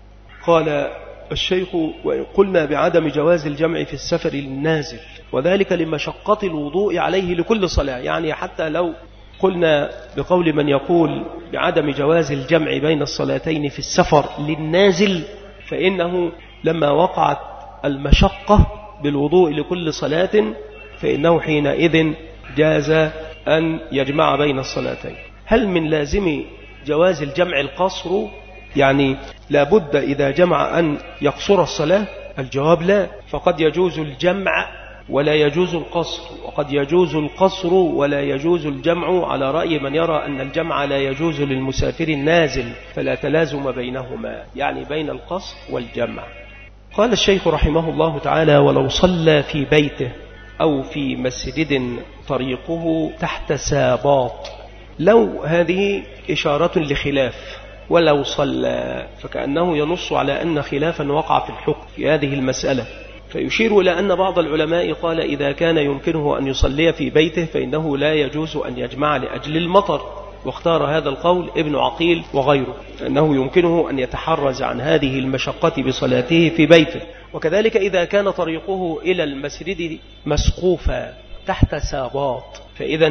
قال الشيخ: وقلنا بعدم جواز الجمع في السفر للنازل، وذلك لمشقة الوضوء عليه لكل صلاة. يعني حتى لو قلنا بقول من يقول بعدم جواز الجمع بين الصلاتين في السفر للنازل، فإنه لما وقعت المشقة بالوضوء لكل صلاة فإنه حينئذ جاز أن يجمع بين الصلاتين. هل من لازم جواز الجمع القصر؟ يعني لابد إذا جمع أن يقصر الصلاة؟ الجواب لا، فقد يجوز الجمع ولا يجوز القصر، وقد يجوز القصر ولا يجوز الجمع، على رأي من يرى أن الجمع لا يجوز للمسافر النازل، فلا تلازم بينهما، يعني بين القصر والجمع. قال الشيخ رحمه الله تعالى: ولو صلى في بيته أو في مسجد طريقه تحت ساباط. لو هذه إشارة لخلاف، ولو صلى فكأنه ينص على أن خلافا وقع في الحكم في هذه المسألة، فيشير إلى أن بعض العلماء قال إذا كان يمكنه أن يصلي في بيته فإنه لا يجوز أن يجمع لأجل المطر، واختار هذا القول ابن عقيل وغيره، أنه يمكنه أن يتحرز عن هذه المشقة بصلاته في بيته. وكذلك إذا كان طريقه إلى المسجد مسقوفا تحت ساباط فإذا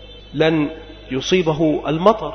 لن يصيبه المطر،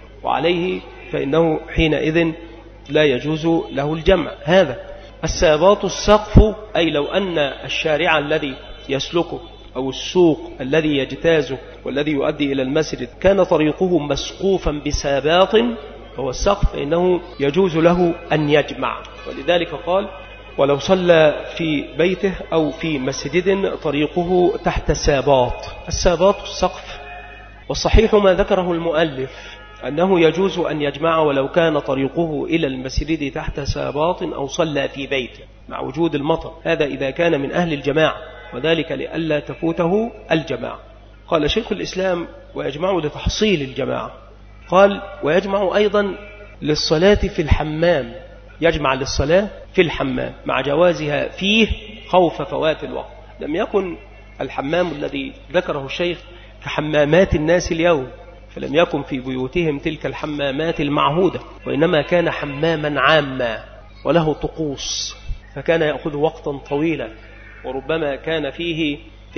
وعليه فإنه حينئذ لا يجوز له الجمع. هذا الساباط السقف، أي لو أن الشارع الذي يسلكه أو السوق الذي يجتازه والذي يؤدي إلى المسجد كان طريقه مسقوفا بساباط هو السقف، فإنه يجوز له أن يجمع. ولذلك قال: ولو صلى في بيته أو في مسجد طريقه تحت ساباط. الساباط السقف، والصحيح ما ذكره المؤلف أنه يجوز أن يجمع ولو كان طريقه إلى المسجد تحت ساباط أو صلى في بيته مع وجود المطر، هذا إذا كان من أهل الجماعة، وذلك لئلا تفوته الجماعة. قال شيخ الإسلام: ويجمع لتحصيل الجماعة. قال: ويجمع أيضا للصلاة في الحمام، يجمع للصلاة في الحمام مع جوازها فيه خوف فوات الوقت. لم يكن الحمام الذي ذكره الشيخ كحمامات الناس اليوم، فلم يكن في بيوتهم تلك الحمامات المعهودة، وإنما كان حماما عاما وله طقوس، فكان يأخذ وقتا طويلا، وربما كان فيه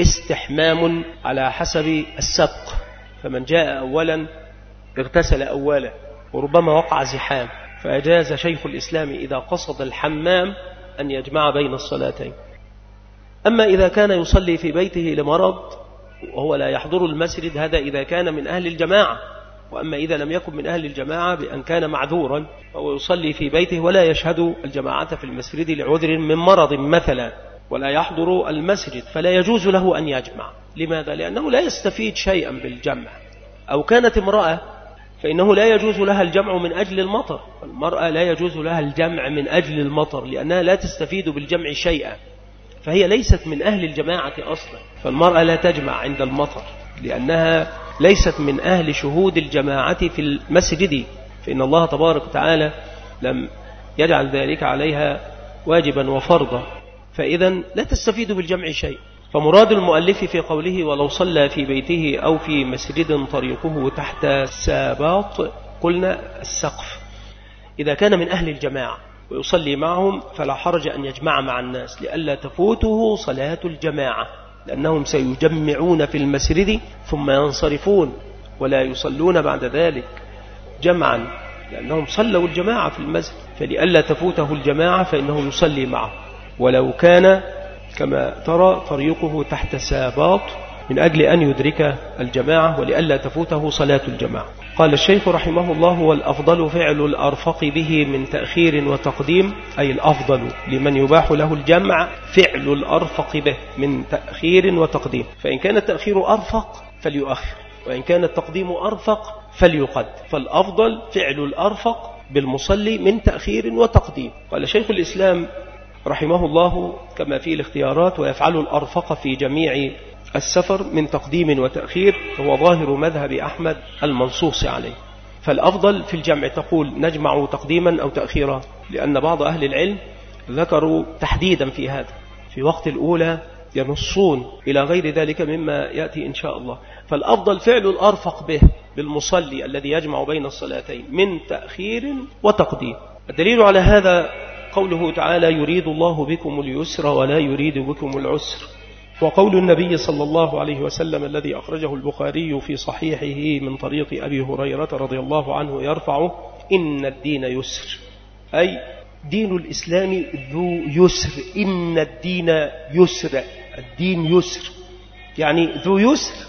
استحمام على حسب السبق، فمن جاء أولا اغتسل أولا، وربما وقع زحام، فأجاز شيخ الإسلام إذا قصد الحمام أن يجمع بين الصلاتين. أما إذا كان يصلي في بيته لمرض وهو لا يحضر المسجد، هذا إذا كان من أهل الجماعة. وأما إذا لم يكن من أهل الجماعة بأن كان معذورا فهو يصلي في بيته ولا يشهد الجماعة في المسجد لعذر من مرض مثلا، ولا يحضر المسجد، فلا يجوز له أن يجمع. لماذا؟ لأنه لا يستفيد شيئا بالجمع. أو كانت امرأة فإنه لا يجوز لها الجمع من أجل المطر، المرأة لا يجوز لها الجمع من أجل المطر لأنها لا تستفيد بالجمع شيئا، فهي ليست من أهل الجماعة أصلا، فالمرأة لا تجمع عند المطر لأنها ليست من أهل شهود الجماعة في المسجد، فإن الله تبارك وتعالى لم يجعل ذلك عليها واجبا وفرضا، فإذا لا تستفيد بالجمع شيء. فمراد المؤلف في قوله: ولو صلى في بيته أو في مسجد طريقه تحت ساباط، قلنا السقف، إذا كان من أهل الجماعة ويصلي معهم فلا حرج أن يجمع مع الناس لئلا تفوته صلاة الجماعة، لأنهم سيجمعون في المسجد ثم ينصرفون ولا يصلون بعد ذلك جمعا، لأنهم صلوا الجماعة في المسجد، فلئلا تفوته الجماعة فإنه يصلي معه ولو كان كما ترى طريقه تحت ساباط، من أجل أن يدرك الجماعة ولئلا تفوته صلاة الجماعة. قال الشيخ رحمه الله: والأفضل فعل الأرفق به من تأخير وتقديم، أي الأفضل لمن يباح له الجمع فعل الأرفق به من تأخير وتقديم، فإن كان التأخير أرفق فليؤخر، وإن كان التقديم أرفق فليقد، فالأفضل فعل الأرفق بالمصلي من تأخير وتقديم. قال شيخ الإسلام رحمه الله كما في الاختيارات: ويفعل الأرفق في جميع السفر من تقديم وتأخير، هو ظاهر مذهب أحمد المنصوص عليه. فالأفضل في الجمع تقول نجمع تقديما أو تأخيرا، لأن بعض أهل العلم ذكروا تحديدا في هذا، في وقت الأولى ينصون إلى غير ذلك مما يأتي إن شاء الله. فالأفضل فعل الأرفق به بالمصلي الذي يجمع بين الصلاتين من تأخير وتقديم. الدليل على هذا قوله تعالى: يريد الله بكم اليسر ولا يريد بكم العسر، وقول النبي صلى الله عليه وسلم الذي أخرجه البخاري في صحيحه من طريق أبي هريرة رضي الله عنه يرفعه: إن الدين يسر، أي دين الإسلام ذو يسر، إن الدين يسر، الدين يسر يعني ذو يسر،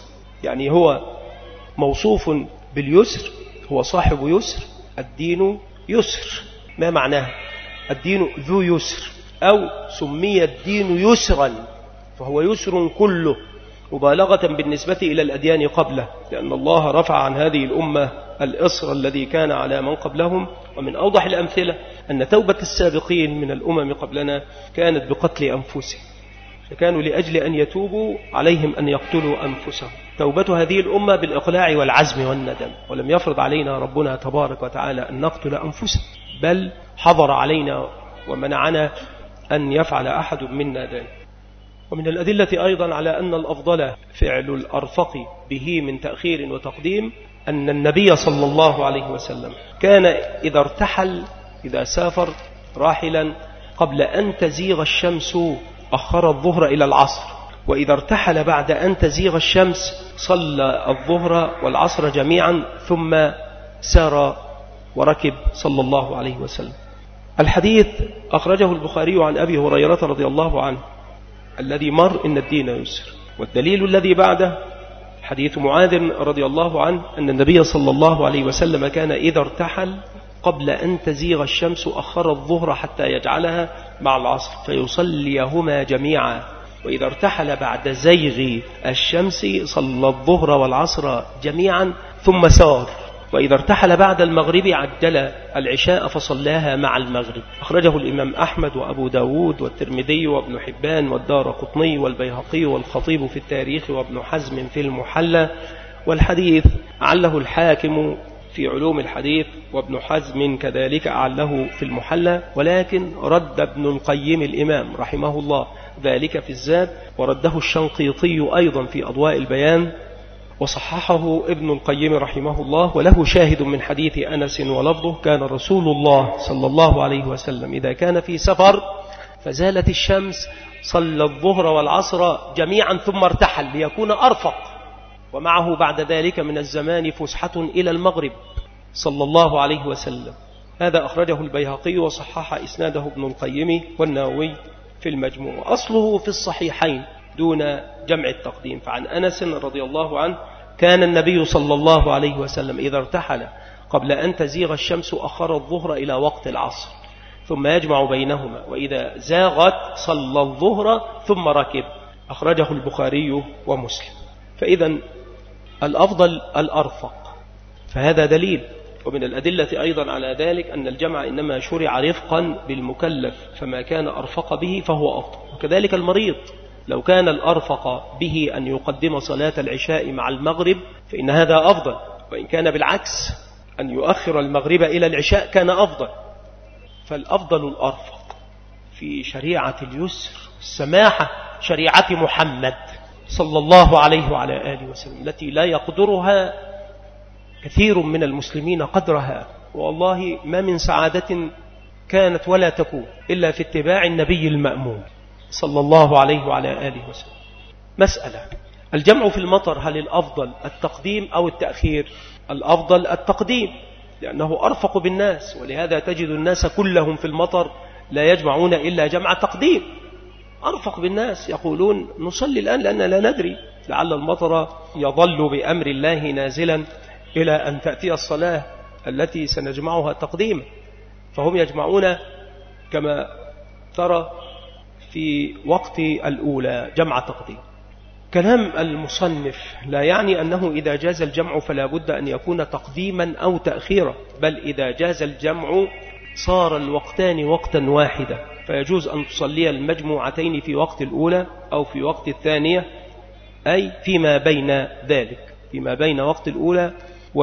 يعني هو موصوف باليسر، هو صاحب يسر، الدين يسر. ما معناه؟ الدين ذو يسر، أو سمي الدين يسرا فهو يسر كله، مبالغة بالنسبة إلى الأديان قبله، لأن الله رفع عن هذه الأمة الإصر الذي كان على من قبلهم. ومن أوضح الأمثلة أن توبة السابقين من الأمم قبلنا كانت بقتل أنفسهم، فكانوا لأجل أن يتوبوا عليهم أن يقتلوا أنفسهم. توبة هذه الأمة بالإقلاع والعزم والندم، ولم يفرض علينا ربنا تبارك وتعالى أن نقتل أنفسنا، بل حظر علينا ومنعنا أن يفعل أحد منا ذلك. ومن الأدلة أيضا على أن الأفضل فعل الأرفق به من تأخير وتقديم أن النبي صلى الله عليه وسلم كان إذا ارتحل، إذا سافر راحلا قبل أن تزيغ الشمس أخر الظهر إلى العصر، وإذا ارتحل بعد أن تزيغ الشمس صلى الظهر والعصر جميعا ثم سار وركب صلى الله عليه وسلم. الحديث أخرجه البخاري عن أبي هريرة رضي الله عنه الذي مر إن الدين يسر. والدليل الذي بعده حديث معاذ رضي الله عنه أن النبي صلى الله عليه وسلم كان إذا ارتحل قبل أن تزيغ الشمس أخر الظهر حتى يجعلها مع العصر فيصليهما جميعا، وإذا ارتحل بعد زيغ الشمس صلى الظهر والعصر جميعا ثم سار، وإذا ارتحل بعد المغرب عجل العشاء فصلاها مع المغرب. أخرجه الإمام أحمد وأبو داود والترمذي وابن حبان والدار قطني والبيهقي والخطيب في التاريخ وابن حزم في المحلى. والحديث عله الحاكم في علوم الحديث وابن حزم كذلك عله في المحلى، ولكن رد ابن القيم الإمام رحمه الله ذلك في الزاد، ورده الشنقيطي أيضا في أضواء البيان، وصححه ابن القيم رحمه الله. وله شاهد من حديث أنس ولفظه: كان رسول الله صلى الله عليه وسلم إذا كان في سفر فزالت الشمس صلى الظهر والعصر جميعا ثم ارتحل ليكون أرفق، ومعه بعد ذلك من الزمان فسحة إلى المغرب صلى الله عليه وسلم. هذا أخرجه البيهقي وصحح إسناده ابن القيم والنووي في المجموع. أصله في الصحيحين دون جمع التقديم. فعن أنس رضي الله عنه كان النبي صلى الله عليه وسلم إذا ارتحل قبل أن تزيغ الشمس أخر الظهر إلى وقت العصر ثم يجمع بينهما، وإذا زاغت صلى الظهر ثم ركب. أخرجه البخاري ومسلم. فإذا الأفضل الأرفق، فهذا دليل. ومن الأدلة أيضا على ذلك أن الجمع إنما شرع رفقا بالمكلف، فما كان أرفق به فهو أفضل. وكذلك المريض لو كان الأرفق به أن يقدم صلاة العشاء مع المغرب فإن هذا أفضل، وإن كان بالعكس أن يؤخر المغرب إلى العشاء كان أفضل. فالأفضل الأرفق في شريعة اليسر السماحة، شريعة محمد صلى الله عليه وعلى آله وسلم، التي لا يقدرها كثير من المسلمين قدرها. والله ما من سعادة كانت ولا تكون إلا في اتباع النبي المأمون صلى الله عليه وعلى آله وسلم. مسألة: الجمع في المطر هل الأفضل التقديم أو التأخير؟ الأفضل التقديم لأنه أرفق بالناس، ولهذا تجد الناس كلهم في المطر لا يجمعون إلا جمع تقديم، أرفق بالناس، يقولون نصلي الآن لأننا لا ندري لعل المطر يظل بأمر الله نازلا إلى أن تأتي الصلاة التي سنجمعها تقديما، فهم يجمعون كما ترى في وقت الأولى جمع تقديم. كلام المصنف لا يعني أنه إذا جاز الجمع فلا بد أن يكون تقديما أو تأخيرا، بل إذا جاز الجمع صار الوقتان وقتا واحدا، فيجوز أن تصلي المجموعتين في وقت الأولى أو في وقت الثانية، أي فيما بين ذلك، فيما بين وقت الأولى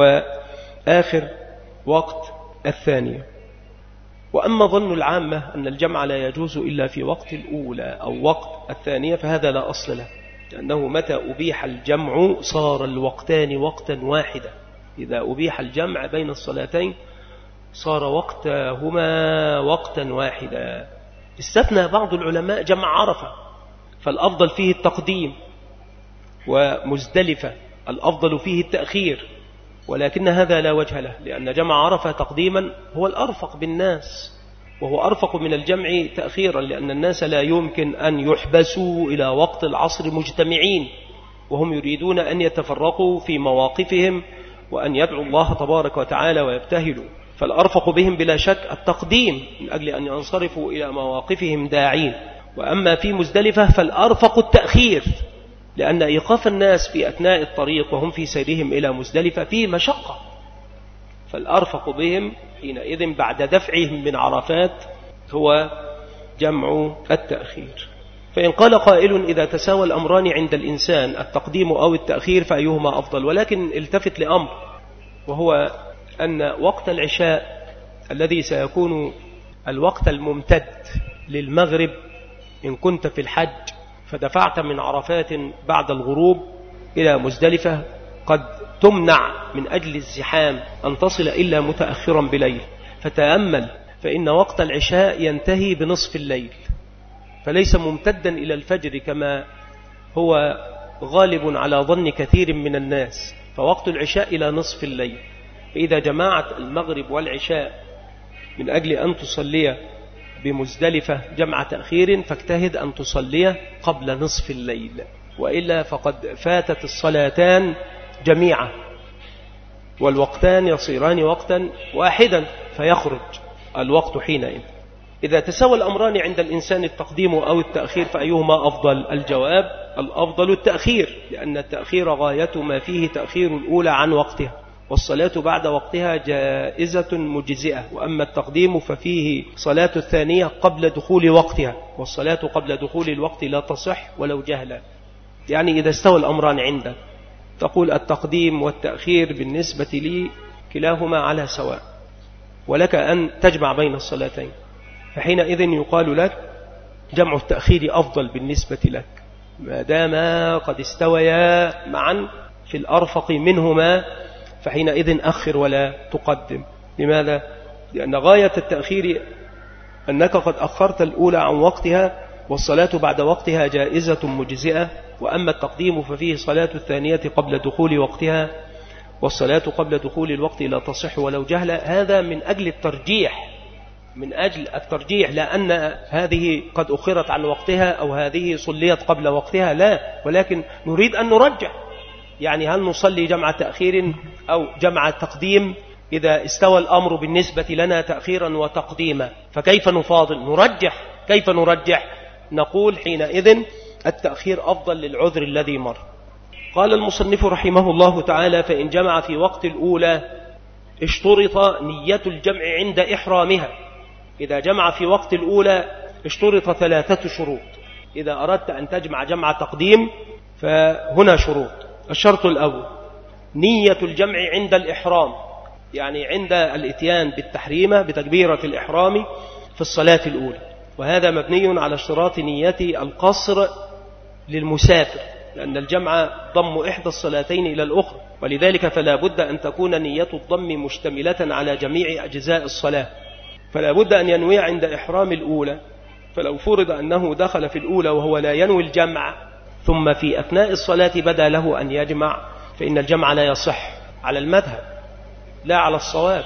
وآخر وقت الثانية. وأما ظن العامة أن الجمع لا يجوز إلا في وقت الأولى أو وقت الثانية فهذا لا أصل له، لأنه متى أبيح الجمع صار الوقتان وقتا واحدا. إذا أبيح الجمع بين الصلاتين صار وقتهما وقتا واحدا. استثنى بعض العلماء جمع عرفة، فالأفضل فيه التقديم، ومزدلفة الأفضل فيه التأخير، ولكن هذا لا وجه له، لأن جمع عرفة تقديما هو الأرفق بالناس، وهو أرفق من الجمع تأخيرا، لأن الناس لا يمكن أن يحبسوا إلى وقت العصر مجتمعين، وهم يريدون أن يتفرقوا في مواقفهم وأن يدعوا الله تبارك وتعالى ويبتهلوا، فالأرفق بهم بلا شك التقديم من أجل أن ينصرفوا إلى مواقفهم داعين. وأما في مزدلفة فالأرفق التأخير، لأن إيقاف الناس في أثناء الطريق وهم في سيرهم إلى مزدلفة فيه مشقة، فالأرفق بهم حينئذ بعد دفعهم من عرفات هو جمع التأخير. فإن قال قائل إذا تساوى الأمران عند الإنسان التقديم أو التأخير فأيهما أفضل، ولكن التفت لأمر، وهو أن وقت العشاء الذي سيكون الوقت الممتد للمغرب إن كنت في الحج فدفعت من عرفات بعد الغروب إلى مزدلفة قد تمنع من أجل الزحام أن تصل إلا متأخرا بليل، فتأمل فإن وقت العشاء ينتهي بنصف الليل، فليس ممتدا إلى الفجر كما هو غالب على ظن كثير من الناس، فوقت العشاء إلى نصف الليل. فإذا جماعة المغرب والعشاء من أجل أن تصلي بمزدلفة جمع تأخير فاجتهد أن تصلي قبل نصف الليل، وإلا فقد فاتت الصلاتان جميعا والوقتان يصيران وقتا واحدا فيخرج الوقت حينئذ. إذا تساوى الأمران عند الإنسان التقديم أو التأخير فأيهما أفضل؟ الجواب الأفضل التأخير، لأن التأخير غاية ما فيه تأخير الأولى عن وقتها، والصلاة بعد وقتها جائزة مجزئة، وأما التقديم ففيه صلاة الثانية قبل دخول وقتها، والصلاة قبل دخول الوقت لا تصح ولو جهلا. يعني إذا استوى الأمران عندك تقول التقديم والتأخير بالنسبة لي كلاهما على سواء، ولك أن تجمع بين الصلاتين، فحينئذ يقال لك جمع التأخير أفضل بالنسبة لك ما دام قد استويا معا في الأرفق منهما، فحينئذ أخر ولا تقدم. لماذا؟ لأن غاية التأخير أنك قد أخرت الأولى عن وقتها، والصلاة بعد وقتها جائزة مجزئة، وأما التقديم ففيه صلاة الثانية قبل دخول وقتها، والصلاة قبل دخول الوقت لا تصح ولو جهلا. هذا من أجل الترجيح، من أجل الترجيح، لا أن هذه قد أخرت عن وقتها أو هذه صليت قبل وقتها، لا، ولكن نريد أن نرجح، يعني هل نصلي جمع تأخير أو جمع تقديم؟ إذا استوى الأمر بالنسبة لنا تأخيرا وتقديما فكيف نفاضل؟ نرجح. كيف نرجح؟ نقول حينئذ التأخير أفضل للعذر الذي مر. قال المصنف رحمه الله تعالى: فإن جمع في وقت الأولى اشترط نية الجمع عند إحرامها. إذا جمع في وقت الأولى اشترط ثلاثة شروط. إذا أردت أن تجمع جمع تقديم فهنا شروط. الشرط الأول نية الجمع عند الإحرام، يعني عند الإتيان بالتحريمة بتكبيرة الإحرام في الصلاة الأولى، وهذا مبني على اشتراط نية القصر للمسافر، لأن الجمع ضم إحدى الصلاتين إلى الأخرى، ولذلك فلا بد أن تكون نية الضم مشتملة على جميع أجزاء الصلاة، فلا بد أن ينوي عند إحرام الأولى. فلو فرض أنه دخل في الأولى وهو لا ينوي الجمع ثم في أثناء الصلاة بدا له أن يجمع فإن الجمع لا يصح على المذهب لا على الصواب،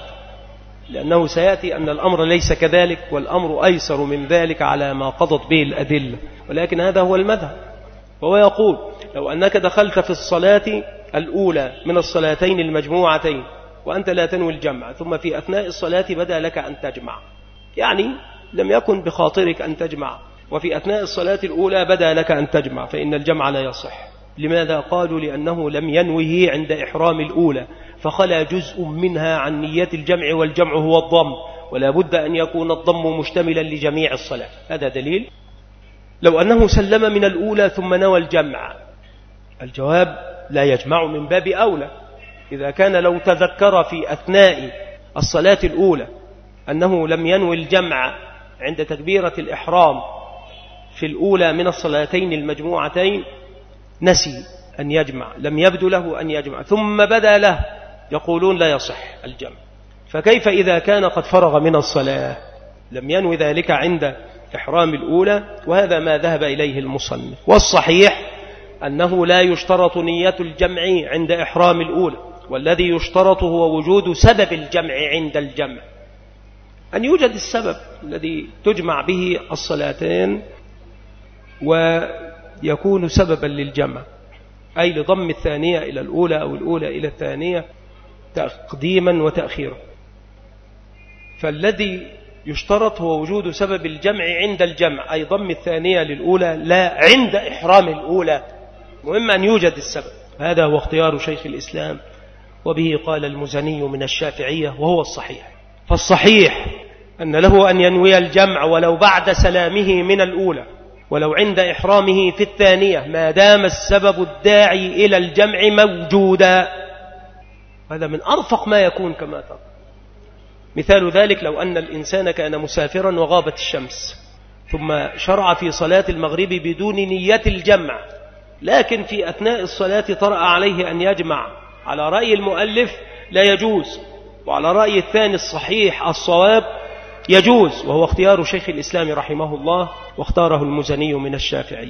لأنه سيأتي أن الأمر ليس كذلك، والأمر أيسر من ذلك على ما قضت به الأدلة، ولكن هذا هو المذهب. وهو يقول لو أنك دخلت في الصلاة الأولى من الصلاتين المجموعتين وأنت لا تنوي الجمع ثم في أثناء الصلاة بدا لك أن تجمع، يعني لم يكن بخاطرك أن تجمع وفي أثناء الصلاة الأولى بدا لك أن تجمع فإن الجمع لا يصح. لماذا؟ قالوا لأنه لم ينوه عند إحرام الأولى فخلا جزء منها عن نية الجمع، والجمع هو الضم، ولا بد أن يكون الضم مشتملا لجميع الصلاة. هذا دليل. لو أنه سلم من الأولى ثم نوى الجمع، الجواب لا يجمع من باب أولى. إذا كان لو تذكر في أثناء الصلاة الأولى أنه لم ينوي الجمع عند تكبيرة الإحرام في الأولى من الصلاتين المجموعتين نسي أن يجمع، لم يبدو له أن يجمع ثم بدا له، يقولون لا يصح الجمع. فكيف إذا كان قد فرغ من الصلاة لم ينوي ذلك عند إحرام الأولى؟ وهذا ما ذهب إليه المصنف. والصحيح أنه لا يشترط نية الجمع عند إحرام الأولى، والذي يشترط هو وجود سبب الجمع عند الجمع، أن يوجد السبب الذي تجمع به الصلاتين ويكون سببا للجمع. أي لضم الثانية إلى الأولى أو الأولى إلى الثانية تقديما وتأخيرا. فالذي يشترط هو وجود سبب الجمع عند الجمع، أي ضم الثانية للأولى لا عند إحرام الأولى، مهم أن يوجد السبب. هذا هو اختيار شيخ الإسلام، وبه قال المزني من الشافعية، وهو الصحيح. فالصحيح أن له أن ينوي الجمع ولو بعد سلامه من الأولى ولو عند إحرامه في الثانية، ما دام السبب الداعي إلى الجمع موجودا. هذا من أرفق ما يكون كما ترى. مثال ذلك لو أن الإنسان كان مسافرا وغابت الشمس ثم شرع في صلاة المغرب بدون نية الجمع، لكن في أثناء الصلاة طرأ عليه أن يجمع، على رأي المؤلف لا يجوز، وعلى رأي الثاني الصحيح الصواب يجوز، وهو اختيار شيخ الإسلام رحمه الله، واختاره المزني من الشافعي.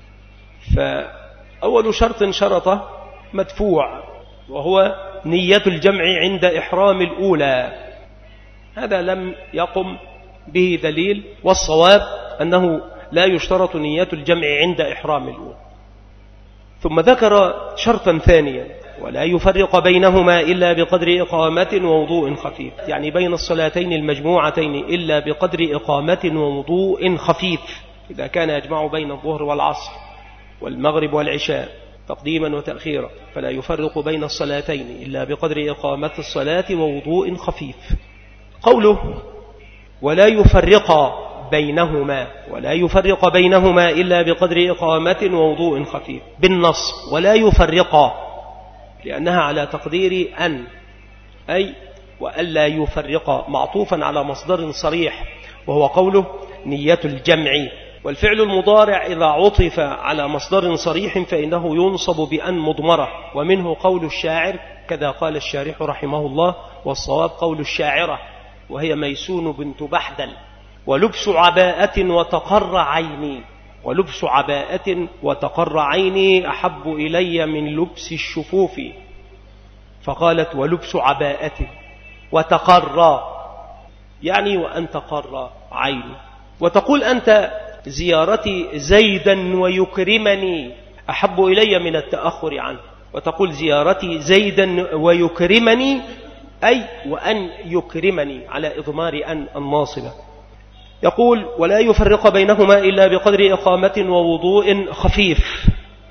فأول شرط شرطه مدفوع، وهو نية الجمع عند إحرام الأولى. هذا لم يقم به دليل، والصواب أنه لا يشترط نية الجمع عند إحرام الأولى. ثم ذكر شرطا ثانيا: ولا يفرق بينهما إلا بقدر إقامة ووضوء خفيف، يعني بين الصلاتين المجموعتين إلا بقدر إقامة ووضوء خفيف، إذا كان يجمع بين الظهر والعصر والمغرب والعشاء تقديما وتأخيرا، فلا يفرق بين الصلاتين إلا بقدر إقامة الصلاة ووضوء خفيف. قوله ولا يفرق بينهما، ولا يفرق بينهما إلا بقدر إقامة ووضوء خفيف بالنص، ولا يفرق، لأنها على تقدير أن، أي وألا يفرق، معطوفا على مصدر صريح وهو قوله نية الجمع. والفعل المضارع إذا عطف على مصدر صريح فإنه ينصب بأن مضمرة، ومنه قول الشاعر، كذا قال الشارح رحمه الله، والصواب قول الشاعرة وهي ميسون بنت بحدل: ولبس عباءة وتقر عيني، ولبس عباءة وتقر عيني أحب إلي من لبس الشفوف. فقالت ولبس عباءة وتقر، يعني وأن تقر عيني. وتقول أنت زيارتي زيدا ويكرمني أحب إلي من التأخر عنه، وتقول زيارتي زيدا ويكرمني، أي وأن يكرمني، على إضمار أن الناصبة. يقول ولا يفرق بينهما إلا بقدر إقامة ووضوء خفيف.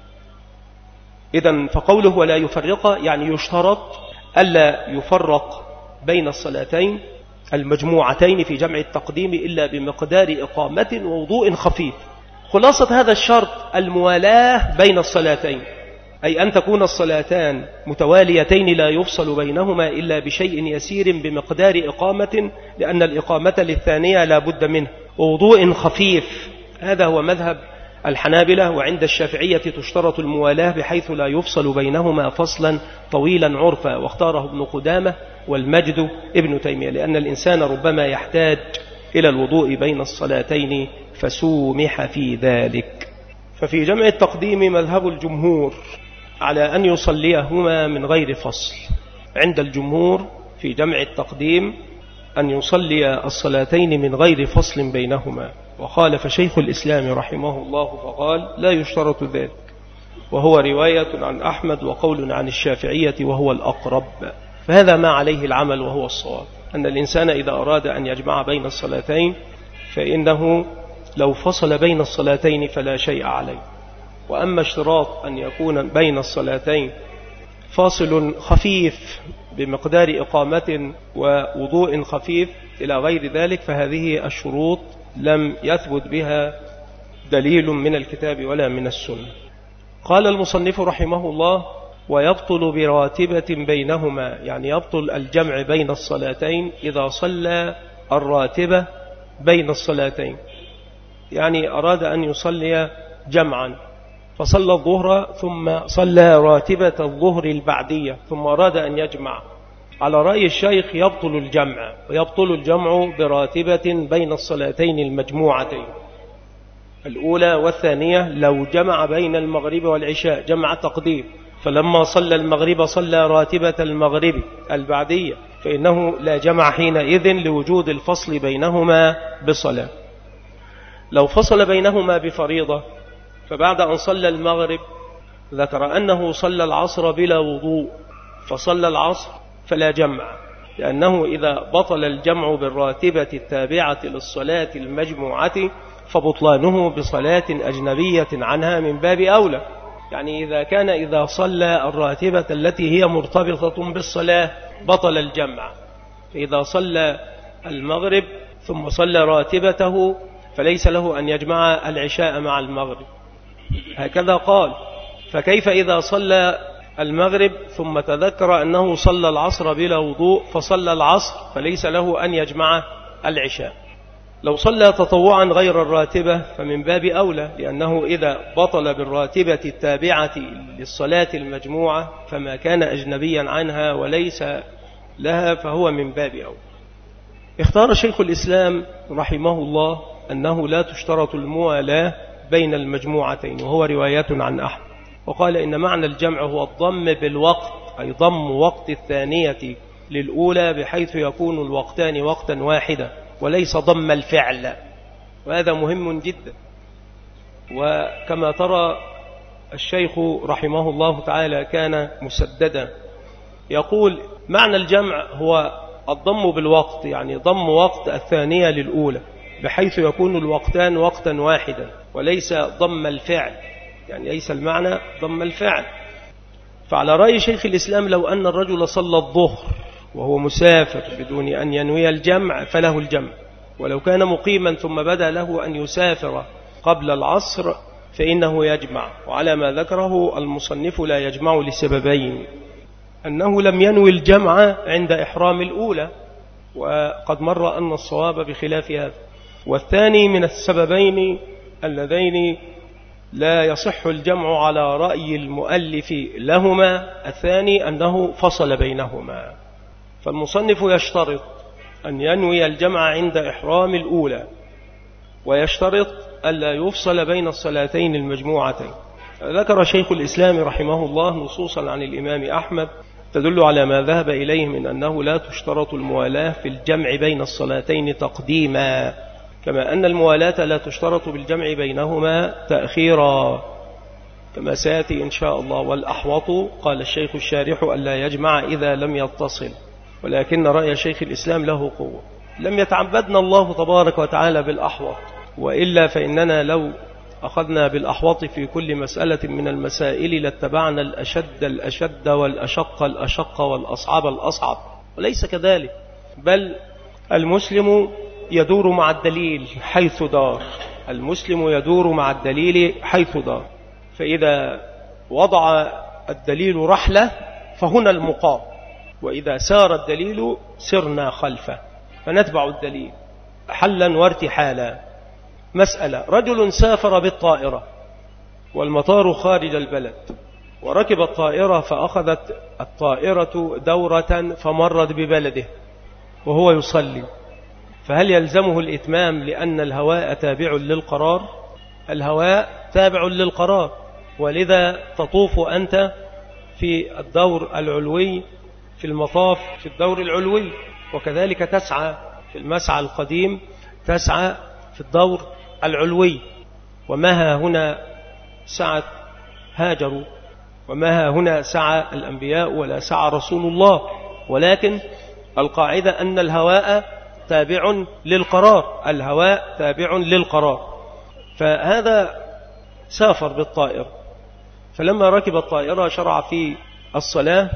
إذن فقوله ولا يفرق يعني يشترط ألا يفرق بين الصلاتين المجموعتين في جمع التقديم إلا بمقدار إقامة ووضوء خفيف. خلاصة هذا الشرط الموالاة بين الصلاتين، أي أن تكون الصلاتان متواليتين لا يفصل بينهما إلا بشيء يسير بمقدار إقامة، لأن الإقامة للثانية لا بد منه، ووضوء خفيف. هذا هو مذهب الحنابلة، وعند الشافعية تشترط الموالاة بحيث لا يفصل بينهما فصلا طويلا عرفا، واختاره ابن قدامة والمجد ابن تيمية، لأن الإنسان ربما يحتاج إلى الوضوء بين الصلاتين فسومح في ذلك. ففي جمع التقديم مذهب الجمهور على أن يصليهما من غير فصل. عند الجمهور في جمع التقديم أن يصلي الصلاتين من غير فصل بينهما، وخالف شيخ الإسلام رحمه الله فقال لا يشترط ذلك، وهو رواية عن أحمد وقول عن الشافعية وهو الأقرب. فهذا ما عليه العمل وهو الصواب، أن الإنسان إذا أراد أن يجمع بين الصلاتين فإنه لو فصل بين الصلاتين فلا شيء عليه. وأما اشتراط أن يكون بين الصلاتين فاصل خفيف بمقدار إقامة ووضوء خفيف إلى غير ذلك، فهذه الشروط لم يثبت بها دليل من الكتاب ولا من السنة. قال المصنف رحمه الله ويبطل براتبة بينهما، يعني يبطل الجمع بين الصلاتين إذا صلى الراتبة بين الصلاتين، يعني أراد أن يصلي جمعا فصلى الظهر ثم صلى راتبة الظهر البعدية ثم أراد أن يجمع، على رأي الشيخ يبطل الجمع، ويبطل الجمع براتبة بين الصلاتين المجموعتين الأولى والثانية. لو جمع بين المغرب والعشاء جمع تقديم، فلما صلى المغرب صلى راتبة المغرب البعدية، فإنه لا جمع حينئذ لوجود الفصل بينهما بصلاة. لو فصل بينهما بفريضة، فبعد أن صلى المغرب ذكر أنه صلى العصر بلا وضوء فصلى العصر فلا جمع، لأنه إذا بطل الجمع بالراتبة التابعة للصلاة المجموعة فبطلانه بصلاة أجنبية عنها من باب أولى. يعني إذا كان إذا صلى الراتبة التي هي مرتبطة بالصلاة بطل الجمع، فإذا صلى المغرب ثم صلى راتبته فليس له أن يجمع العشاء مع المغرب، هكذا قال. فكيف إذا صلى المغرب ثم تذكر أنه صلى العصر بلا وضوء فصلى العصر فليس له أن يجمع العشاء؟ لو صلى تطوعا غير الراتبة فمن باب أولى، لأنه إذا بطل بالراتبة التابعة للصلاة المجموعة فما كان أجنبيا عنها وليس لها فهو من باب أولى. اختار شيخ الإسلام رحمه الله أنه لا تشترط الموالاة بين المجموعتين، وهو رواية عن أحمد، وقال إن معنى الجمع هو الضم بالوقت، أي ضم وقت الثانية للأولى بحيث يكون الوقتان وقتا واحدا وليس ضم الفعل، وهذا مهم جدا. وكما ترى الشيخ رحمه الله تعالى كان مسددا، يقول معنى الجمع هو الضم بالوقت، يعني ضم وقت الثانية للأولى بحيث يكون الوقتان وقتا واحدا وليس ضم الفعل، يعني ليس المعنى ضم الفعل. فعلى رأي شيخ الإسلام لو أن الرجل صلى الظهر وهو مسافر بدون أن ينوي الجمع فله الجمع، ولو كان مقيما ثم بدا له أن يسافر قبل العصر فإنه يجمع. وعلى ما ذكره المصنف لا يجمع لسببين: أنه لم ينوي الجمع عند إحرام الأولى، وقد مر أن الصواب بخلاف هذا، والثاني من السببين اللذين لا يصح الجمع على رأي المؤلف لهما، الثاني أنه فصل بينهما. فالمصنف يشترط أن ينوي الجمع عند إحرام الأولى، ويشترط ألا يفصل بين الصلاتين المجموعتين. ذكر شيخ الإسلام رحمه الله نصوصا عن الإمام أحمد تدل على ما ذهب إليه من أنه لا تشترط الموالاة في الجمع بين الصلاتين تقديما، كما أن الموالاة لا تشترط بالجمع بينهما تأخيرا، كما سيأتي إن شاء الله. والأحوط قال الشيخ الشارح ألا يجمع إذا لم يتصل، ولكن رأي شيخ الإسلام له قوة. لم يتعبدنا الله تبارك وتعالى بالأحوط، وإلا فإننا لو أخذنا بالأحوط في كل مسألة من المسائل لاتبعنا الأشد الأشد والأشق الأشق والأصعب الأصعب، وليس كذلك، بل المسلم يدور مع الدليل حيث دار، المسلم يدور مع الدليل حيث دار. فإذا وضع الدليل رحلة فهنا المقام، وإذا سار الدليل سرنا خلفه فنتبع الدليل حلا وارتحالا. مسألة: رجل سافر بالطائرة والمطار خارج البلد، وركب الطائرة فأخذت الطائرة دورة فمرت ببلده وهو يصلي، فهل يلزمه الإتمام لأن الهواء تابع للقرار؟ الهواء تابع للقرار، ولذا تطوف أنت في الدور العلوي في المطاف في الدور العلوي، وكذلك تسعى في المسعى القديم تسعى في الدور العلوي. وما هنا سعت هاجر، وما هنا سعى الأنبياء ولا سعى رسول الله، ولكن القاعدة أن الهواء تابع للقرار، الهواء تابع للقرار. فهذا سافر بالطائرة، فلما ركب الطائرة شرع في الصلاة،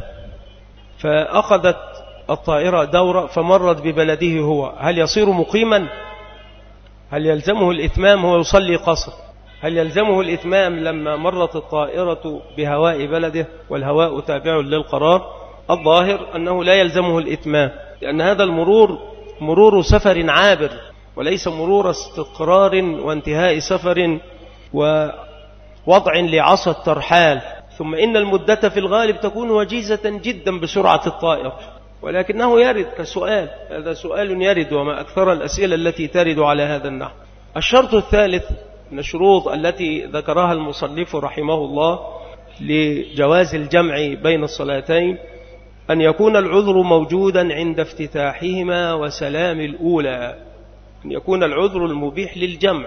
فأخذت الطائرة دورة فمرت ببلده هو، هل يصير مقيما؟ هل يلزمه الإتمام؟ هو يصلي قصر، هل يلزمه الإتمام لما مرت الطائرة بهواء بلده والهواء تابع للقرار؟ الظاهر أنه لا يلزمه الإتمام، لأن هذا المرور مرور سفر عابر وليس مرور استقرار وانتهاء سفر ووضع لعصا الترحال. ثم إن المدة في الغالب تكون وجيزة جدا بسرعة الطائر، ولكنه يرد كسؤال، هذا سؤال يرد، وما أكثر الأسئلة التي ترد على هذا النحو. الشرط الثالث من الشروط التي ذكرها المصنف رحمه الله لجواز الجمع بين الصلاتين أن يكون العذر موجودا عند افتتاحهما وسلام الأولى، أن يكون العذر المبيح للجمع،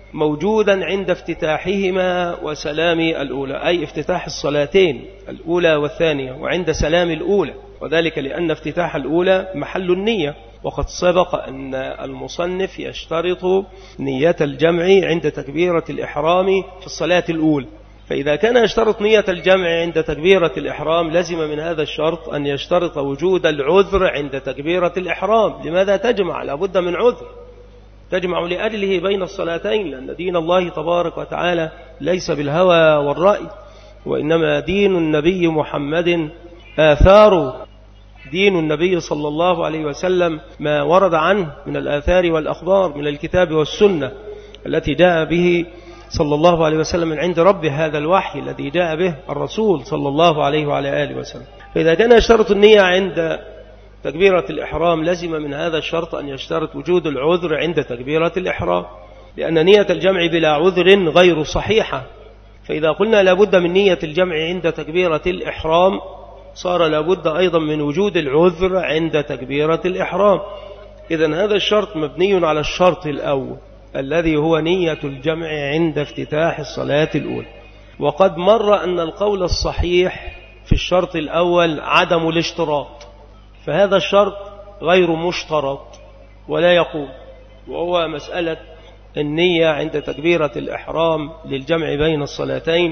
موجودا عند افتتاحهما وسلام الأولى، أي افتتاح الصلاتين الأولى والثانية وعند سلام الأولى، وذلك لأن افتتاح الأولى محل النية، وقد سبق أن المصنف يشترط نية الجمع عند تكبيرة الإحرام في الصلاة الأولى. فإذا كان يشترط نية الجمع عند تكبيرة الإحرام لزم من هذا الشرط أن يشترط وجود العذر عند تكبيرة الإحرام. لماذا تجمع؟ لابد من عذر تجمع لأجله بين الصلاتين، لأن دين الله تبارك وتعالى ليس بالهوى والرأي، وإنما دين النبي محمد آثار دين النبي صلى الله عليه وسلم ما ورد عنه من الآثار والأخبار من الكتاب والسنة التي جاء به صلى الله عليه وسلم من عند ربه، هذا الوحي الذي جاء به الرسول صلى الله عليه وعلى آله وسلم. فإذا كان يشترط النية عند تكبيرة الإحرام لزم من هذا الشرط أن يشترط وجود العذر عند تكبيرة الإحرام، لأن نية الجمع بلا عذر غير صحيحة. فإذا قلنا لابد من نية الجمع عند تكبيرة الإحرام صار لابد أيضا من وجود العذر عند تكبيرة الإحرام. إذن هذا الشرط مبني على الشرط الأول الذي هو نية الجمع عند افتتاح الصلاة الأولى. وقد مر أن القول الصحيح في الشرط الأول عدم الاشتراط، فهذا الشرط غير مشترط ولا يقوم، وهو مسألة النية عند تكبيرة الإحرام للجمع بين الصلاتين،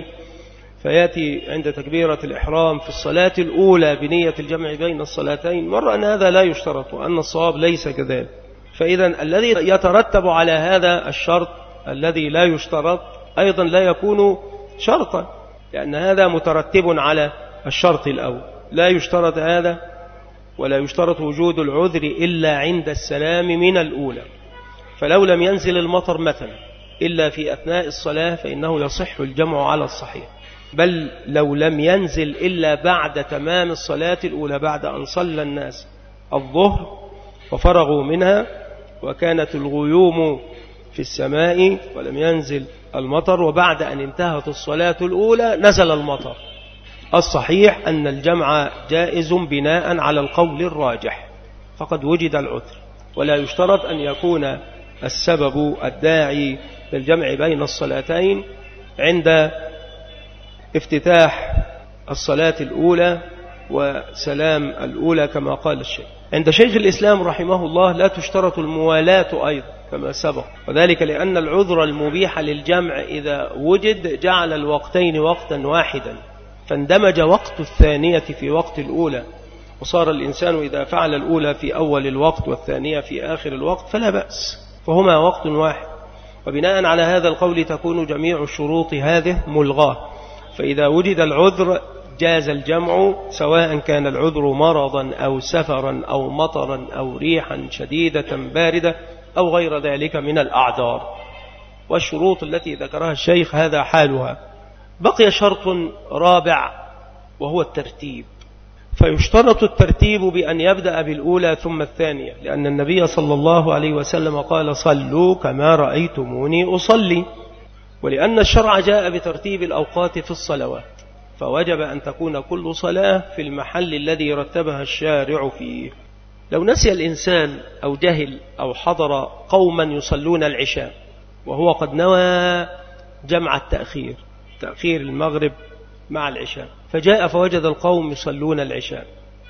فيأتي عند تكبيرة الإحرام في الصلاة الأولى بنية الجمع بين الصلاتين. مر أن هذا لا يشترط وأن الصواب ليس كذلك. فإذا الذي يترتب على هذا الشرط الذي لا يشترط أيضا لا يكون شرطا، لأن هذا مترتب على الشرط الأول. لا يشترط هذا ولا يشترط وجود العذر إلا عند السلام من الأولى. فلو لم ينزل المطر مثلا إلا في أثناء الصلاة فإنه يصح الجمع على الصحيح، بل لو لم ينزل إلا بعد تمام الصلاة الأولى، بعد أن صلى الناس الظهر وفرغوا منها وكانت الغيوم في السماء ولم ينزل المطر، وبعد أن انتهت الصلاة الأولى نزل المطر، الصحيح أن الجمع جائز بناء على القول الراجح، فقد وجد العذر. ولا يشترط أن يكون السبب الداعي للجمع بين الصلاتين عند افتتاح الصلاة الأولى وسلام الأولى كما قال الشيخ. عند شيخ الإسلام رحمه الله لا تشترط الموالاة أيضا كما سبق، وذلك لأن العذر المبيح للجمع إذا وجد جعل الوقتين وقتا واحدا، فاندمج وقت الثانية في وقت الأولى، وصار الإنسان إذا فعل الأولى في أول الوقت والثانية في آخر الوقت فلا بأس، فهما وقت واحد. وبناء على هذا القول تكون جميع الشروط هذه ملغاة. فإذا وجد العذر جاز الجمع، سواء كان العذر مرضا أو سفرا أو مطرا أو ريحا شديدة باردة أو غير ذلك من الأعذار. والشروط التي ذكرها الشيخ هذا حالها. بقي شرط رابع وهو الترتيب، فيشترط الترتيب بأن يبدأ بالأولى ثم الثانية، لأن النبي صلى الله عليه وسلم قال صلوا كما رأيتموني أصلي، ولأن الشرع جاء بترتيب الأوقات في الصلوات، فوجب أن تكون كل صلاة في المحل الذي رتبها الشارع فيه. لو نسي الإنسان أو جهل أو حضر قوما يصلون العشاء وهو قد نوى جمع التأخير، تأخير المغرب مع العشاء، فجاء فوجد القوم يصلون العشاء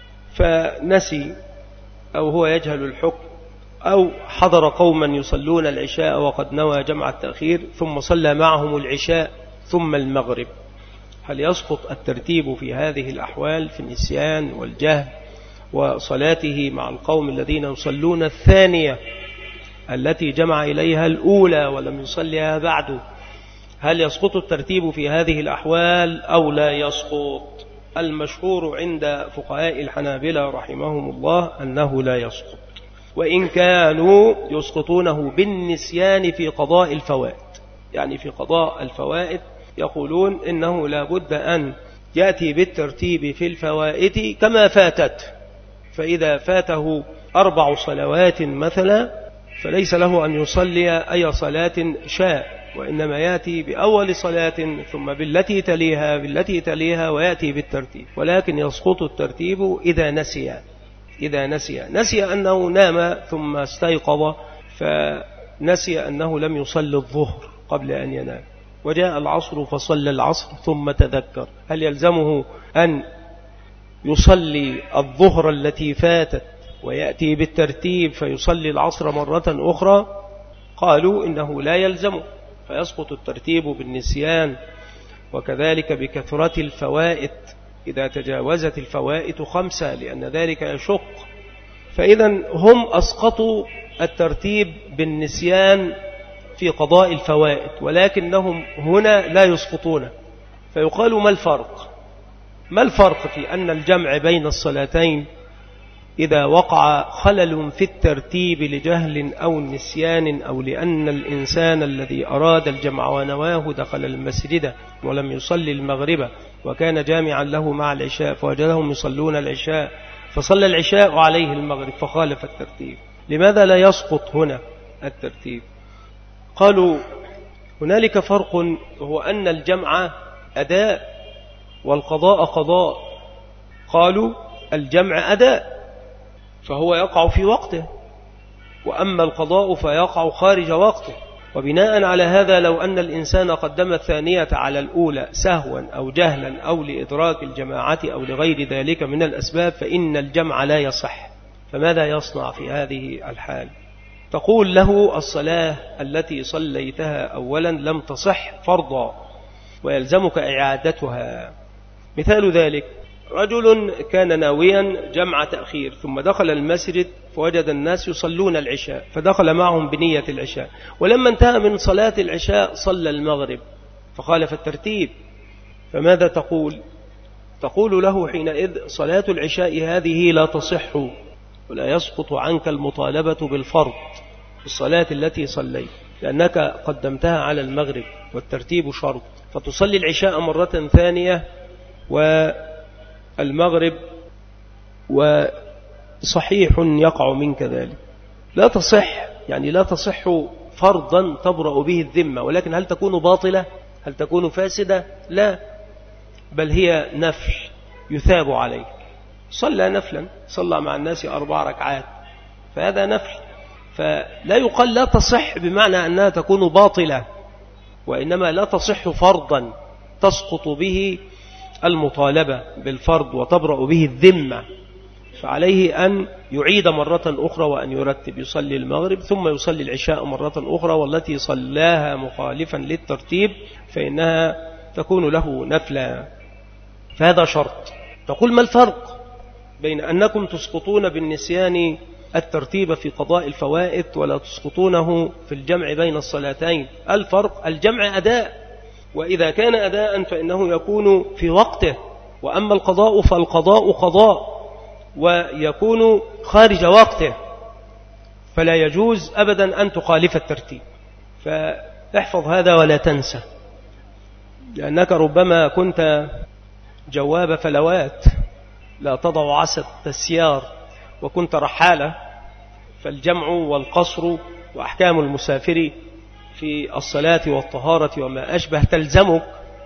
فنسي، أو هو يجهل الحكم، أو حضر قوما يصلون العشاء وقد نوى جمع التأخير ثم صلى معهم العشاء ثم المغرب، هل يسقط الترتيب في هذه الأحوال في النسيان والجهل وصلاته مع القوم الذين يصلون الثانية التي جمع إليها الأولى ولم يصليها بعد؟ هل يسقط الترتيب في هذه الأحوال أو لا يسقط؟ المشهور عند فقهاء الحنابلة رحمهم الله أنه لا يسقط، وإن كانوا يسقطونه بالنسيان في قضاء الفوائد. يعني في قضاء الفوائد يقولون إنه لا بد أن يأتي بالترتيب في الفوائد كما فاتت، فإذا فاته أربع صلوات مثلا فليس له أن يصلي أي صلاة شاء، وإنما يأتي بأول صلاة ثم بالتي تليها بالتي تليها ويأتي بالترتيب. ولكن يسقط الترتيب إذا نسي إذا نسي نسي أنه نام ثم استيقظ فنسي أنه لم يصلي الظهر قبل أن ينام، وجاء العصر فصلى العصر ثم تذكر، هل يلزمه أن يصلي الظهر التي فاتت ويأتي بالترتيب فيصلي العصر مرة أخرى؟ قالوا إنه لا يلزمه، فيسقط الترتيب بالنسيان، وكذلك بكثرة الفوائت إذا تجاوزت الفوائت خمسة، لأن ذلك يشق. فإذا هم أسقطوا الترتيب بالنسيان في قضاء الفوائت، ولكنهم هنا لا يسقطون. فيقال ما الفرق؟ ما الفرق في أن الجمع بين الصلاتين إذا وقع خلل في الترتيب لجهل أو نسيان، أو لأن الإنسان الذي أراد الجمع ونواه دخل المسجد ولم يصلي المغرب وكان جامعا له مع العشاء فوجدهم يصلون العشاء فصلى العشاء عليه المغرب فخالف الترتيب، لماذا لا يسقط هنا الترتيب؟ قالوا هنالك فرق، هو أن الجمع أداء والقضاء قضاء. قالوا الجمع أداء فهو يقع في وقته، وأما القضاء فيقع خارج وقته. وبناء على هذا لو أن الإنسان قدم الثانية على الأولى سهوا أو جهلا أو لإدراك الجماعة أو لغير ذلك من الأسباب فإن الجمع لا يصح. فماذا يصنع في هذه الحال؟ تقول له الصلاة التي صليتها أولا لم تصح فرضا ويلزمك إعادتها. مثال ذلك رجل كان ناويا جمع تأخير ثم دخل المسجد فوجد الناس يصلون العشاء فدخل معهم بنية العشاء، ولما انتهى من صلاة العشاء صلى المغرب فخالف الترتيب. فماذا تقول؟ تقول له حينئذ صلاة العشاء هذه لا تصح ولا يسقط عنك المطالبة بالفرض الصلاة التي صليت، لأنك قدمتها على المغرب والترتيب شرط، فتصلي العشاء مرة ثانية والمغرب وصحيح يقع منك ذلك. لا تصح، يعني لا تصح فرضا تبرأ به الذمة، ولكن هل تكون باطلة؟ هل تكون فاسدة؟ لا، بل هي نفل يثاب عليه. صلى نفلا، صلى مع الناس أربع ركعات، فهذا نفل. فلا يقال لا تصح بمعنى أنها تكون باطلة، وإنما لا تصح فرضا تسقط به المطالبة بالفرض وتبرأ به الذمة. فعليه أن يعيد مرة أخرى وأن يرتب، يصلي المغرب ثم يصلي العشاء مرة أخرى، والتي صلاها مخالفا للترتيب فإنها تكون له نفلا. فهذا شرط. تقول ما الفرق بين أنكم تسقطون بالنسيان الترتيب في قضاء الفوائت ولا تسقطونه في الجمع بين الصلاتين؟ الفرق الجمع أداء، وإذا كان أداء فإنه يكون في وقته، وأما القضاء فالقضاء قضاء ويكون خارج وقته، فلا يجوز أبدا أن تخالف الترتيب. فاحفظ هذا ولا تنسى، لأنك ربما كنت جواب فلوات لا تضع عسى التسيار وكنت رحالة، فالجمع والقصر وأحكام المسافر في الصلاة والطهارة وما أشبه تلزمك،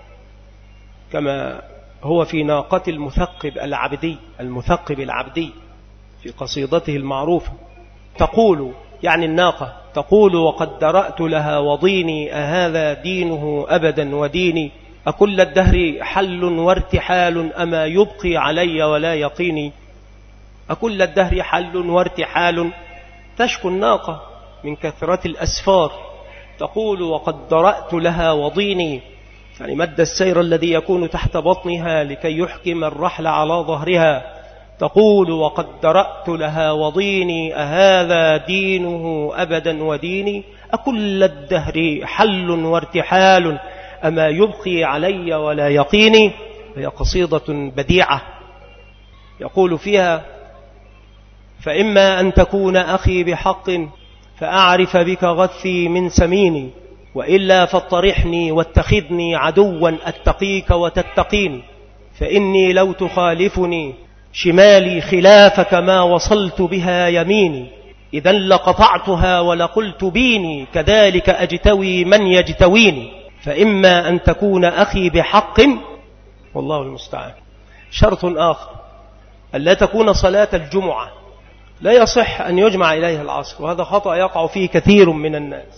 كما هو في ناقة المثقب العبدي المثقب العبدي في قصيدته المعروفة. تقول يعني الناقة تقول وقد درأت لها وضيني أهذا دينه أبدا وديني، أكل الدهر حل وارتحال أما يبقي علي ولا يقيني. أكل الدهر حل وارتحال، تشكو الناقة من كثرة الأسفار. تقول وقد درأت لها وضيني، يعني مد السير الذي يكون تحت بطنها لكي يحكم الرحل على ظهرها. تقول وقد درأت لها وضيني أهذا دينه أبدا وديني، أكل الدهر حل وارتحال أما يبقي علي ولا يقيني. هي قصيدة بديعة يقول فيها: فإما أن تكون أخي بحق فأعرف بك غثي من سميني، وإلا فاطرحني واتخذني عدوا أتقيك وتتقيني، فإني لو تخالفني شمالي خلافك ما وصلت بها يميني، إذا لقطعتها ولقلت بيني كذلك أجتوي من يجتويني. فإما أن تكون أخي بحق، والله المستعان. شرط آخر ألا تكون صلاة الجمعة لا يصح أن يجمع إليها العصر، وهذا خطأ يقع فيه كثير من الناس.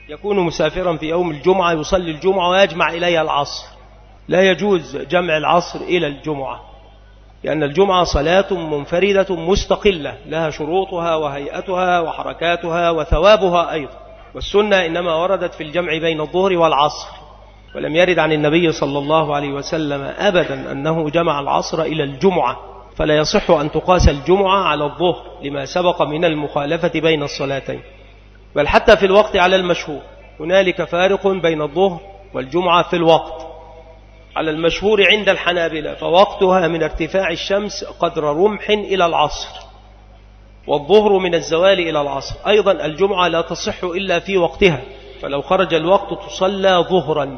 يكون مسافرا في يوم الجمعة يصلي الجمعة ويجمع إليها العصر، لا يجوز جمع العصر إلى الجمعة، لأن الجمعة صلاة منفردة مستقلة لها شروطها وهيئتها وحركاتها وثوابها أيضا. والسنة إنما وردت في الجمع بين الظهر والعصر، ولم يرد عن النبي صلى الله عليه وسلم أبدا أنه جمع العصر إلى الجمعة، فلا يصح أن تقاس الجمعة على الظهر لما سبق من المخالفة بين الصلاتين. بل حتى في الوقت على المشهور هنالك فارق بين الظهر والجمعة في الوقت. على المشهور عند الحنابلة فوقتها من ارتفاع الشمس قدر رمح إلى العصر، والظهر من الزوال إلى العصر. أيضا الجمعة لا تصح إلا في وقتها، فلو خرج الوقت تصلى ظهرا،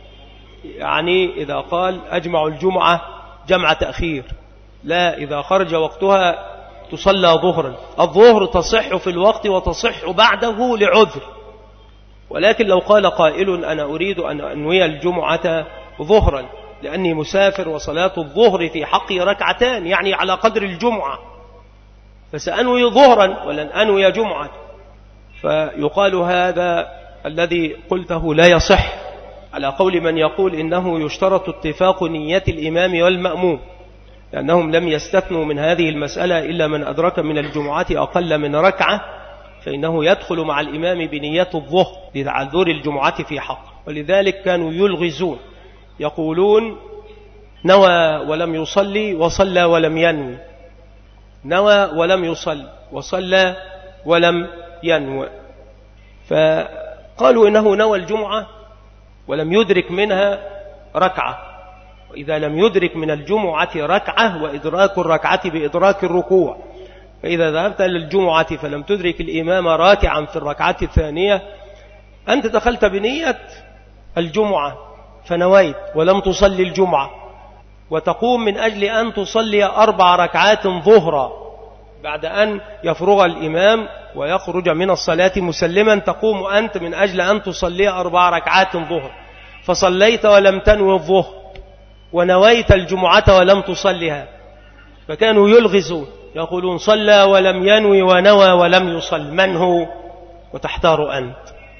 يعني إذا قال أجمع الجمعة جمع تأخير، لا، إذا خرج وقتها تصلى ظهرا. الظهر تصح في الوقت وتصح بعده لعذر، ولكن لو قال قائل أنا أريد أن أنوي الجمعة ظهرا لأني مسافر وصلاة الظهر في حقي ركعتان يعني على قدر الجمعة، فسأنوي ظهرا ولن أنوي جمعة، فيقال هذا الذي قلته لا يصح، على قول من يقول إنه يشترط اتفاق نية الإمام والمأموم، لأنهم لم يستثنوا من هذه المسألة إلا من أدرك من الجمعة أقل من ركعة، فإنه يدخل مع الإمام بنية الظهر لتعذر الجمعة في حق. ولذلك كانوا يلغزون يقولون نوى ولم يصلي وصلى ولم ينوي، نوى ولم يصلي وصلى ولم ينوي، فقالوا إنه نوى الجمعة ولم يدرك منها ركعة، وإذا لم يدرك من الجمعة ركعة وإدراك الركعة بإدراك الركوع، فإذا ذهبت للجمعة فلم تدرك الإمام راكعا في الركعة الثانية أنت دخلت بنية الجمعة فنويت ولم تصلي الجمعة، وتقوم من أجل أن تصلي أربع ركعات ظهرا بعد أن يفرغ الإمام ويخرج من الصلاة مسلما، تقوم أنت من أجل أن تصلي أربع ركعات ظهر، فصليت ولم تنوي الظهر ونويت الجمعة ولم تصلها. فكانوا يلغزون يقولون صلى ولم ينوي ونوى ولم يصل، من هو؟ وتحتار أنت.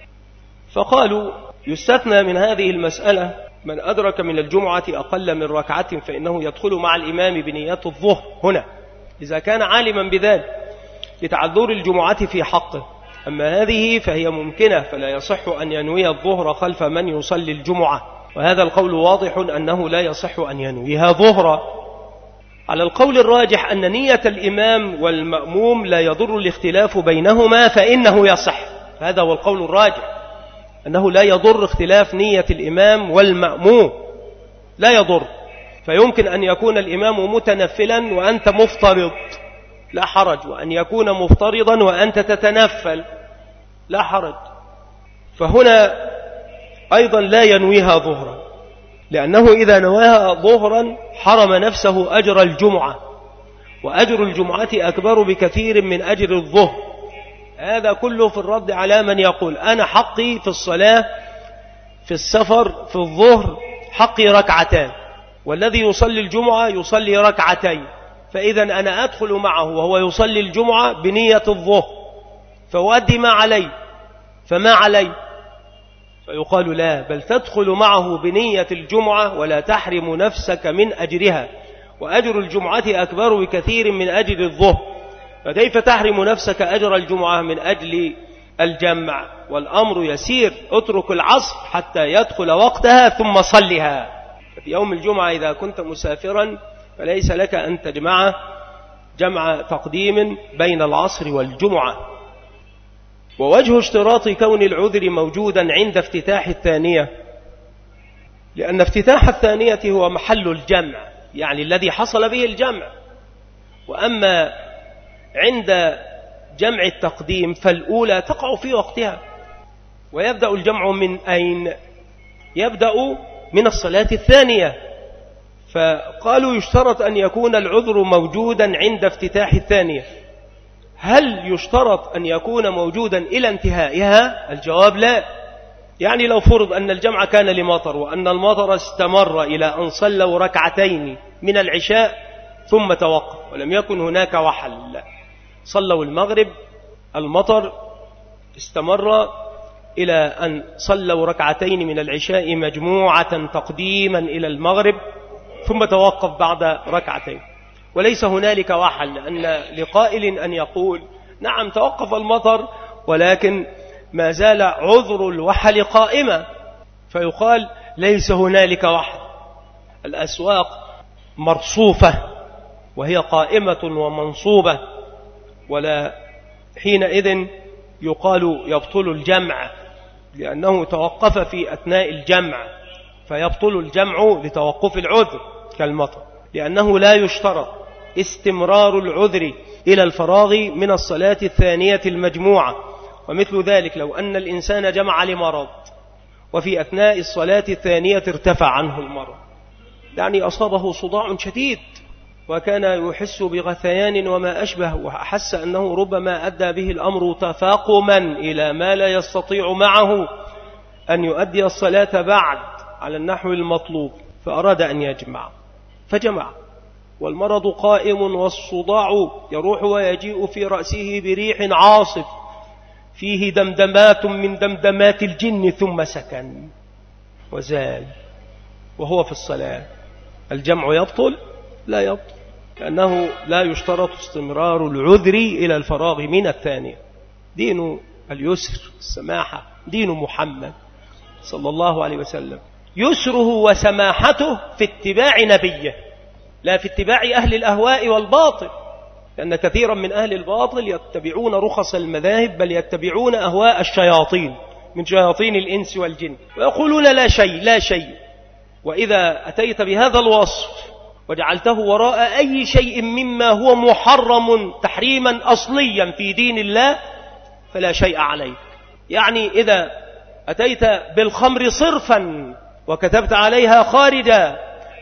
فقالوا يستثنى من هذه المسألة من أدرك من الجمعة أقل من ركعة فإنه يدخل مع الإمام بنية الظهر هنا إذا كان عالما بذلك لتعذر الجمعة في حقه. أما هذه فهي ممكنة، فلا يصح أن ينوي الظهر خلف من يصلي الجمعة، وهذا القول واضح أنه لا يصح أن ينويها ظهرا. على القول الراجح أن نية الإمام والمأموم لا يضر الاختلاف بينهما فإنه يصح، هذا هو القول الراجح، أنه لا يضر اختلاف نية الإمام والمأموم، لا يضر، فيمكن أن يكون الإمام متنفلا وأنت مفترض لا حرج، وأن يكون مفترضا وأنت تتنفل لا حرج. فهنا أيضا لا ينويها ظهرا، لأنه إذا نواها ظهرا حرم نفسه أجر الجمعة، وأجر الجمعة أكبر بكثير من أجر الظهر. هذا كله في الرد على من يقول أنا حقي في الصلاة في السفر في الظهر حقي ركعتان، والذي يصلي الجمعة يصلي ركعتين، فإذا أنا أدخل معه وهو يصلي الجمعة بنية الظهر فأؤدي ما علي فما علي، فيقال لا، بل تدخل معه بنية الجمعة ولا تحرم نفسك من أجرها، وأجر الجمعة أكبر بكثير من أجر الظهر، فكيف تحرم نفسك أجر الجمعة من أجل الجمع؟ والأمر يسير، اترك العصر حتى يدخل وقتها ثم صلها. في يوم الجمعة إذا كنت مسافرا فليس لك أن تجمع جمع تقديم بين العصر والجمعة. ووجه اشتراط كون العذر موجودا عند افتتاح الثانية، لأن افتتاح الثانية هو محل الجمع، يعني الذي حصل به الجمع، وأما عند جمع التقديم فالأولى تقع في وقتها. ويبدأ الجمع من أين؟ يبدأ من الصلاة الثانية، فقالوا يشترط أن يكون العذر موجودا عند افتتاح الثانية. هل يشترط أن يكون موجودا إلى انتهائها؟ الجواب لا. يعني لو فرض أن الجمع كان لمطر وأن المطر استمر إلى أن صلوا ركعتين من العشاء ثم توقف ولم يكن هناك وحل، صلوا المغرب، المطر استمر إلى أن صلوا ركعتين من العشاء مجموعة تقديما إلى المغرب ثم توقف بعد ركعتين. وليس هنالك وحل، لأن لقائل أن يقول نعم توقف المطر ولكن ما زال عذر الوحل قائمة، فيقال ليس هنالك وحل، الأسواق مرصوفة وهي قائمة ومنصوبة، ولا حينئذ يقال يبطل الجمع لأنه توقف في أثناء الجمع، فيبطل الجمع لتوقف العذر كالمطر، لأنه لا يشترط استمرار العذر إلى الفراغ من الصلاة الثانية المجموعة. ومثل ذلك لو أن الإنسان جمع لمرض وفي أثناء الصلاة الثانية ارتفع عنه المرض، يعني أصابه صداع شديد وكان يحس بغثيان وما أشبه، وأحس أنه ربما أدى به الأمر تفاقما إلى ما لا يستطيع معه أن يؤدي الصلاة بعد على النحو المطلوب، فأراد أن يجمع فجمع، والمرض قائم والصداع يروح ويجيء في رأسه بريح عاصف فيه دمدمات من دمدمات الجن ثم سكن وزال وهو في الصلاة. الجمع يبطل؟ لا يبطل، لأنه لا يشترط استمرار العذر إلى الفراغ من الثانية. دين اليسر السماحة دين محمد صلى الله عليه وسلم، يسره وسماحته في اتباع نبيه لا في اتباع أهل الأهواء والباطل، لأن كثيرا من أهل الباطل يتبعون رخص المذاهب بل يتبعون أهواء الشياطين من شياطين الإنس والجن، ويقولون لا شيء لا شيء. وإذا أتيت بهذا الوصف وجعلته وراء أي شيء مما هو محرم تحريما أصليا في دين الله فلا شيء عليك. يعني إذا أتيت بالخمر صرفا وكتبت عليها خارجا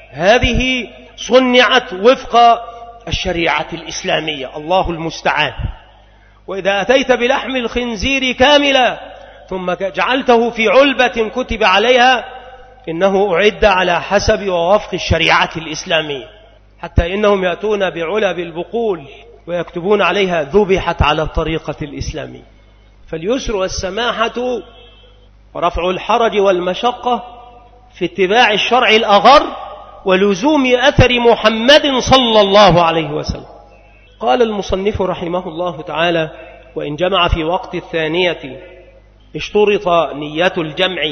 هذه صنعت وفق الشريعة الإسلامية، الله المستعان. وإذا أتيت بلحم الخنزير كاملا ثم جعلته في علبة كتب عليها إنه أعد على حسب ووفق الشريعة الإسلامية، حتى إنهم يأتون بعلب البقول ويكتبون عليها ذبحت على الطريقة الإسلامية. فاليسر والسماحة ورفع الحرج والمشقة في اتباع الشرع الأغر ولزوم أثر محمد صلى الله عليه وسلم. قال المصنف رحمه الله تعالى: وإن جمع في وقت الثانية اشترط نية الجمع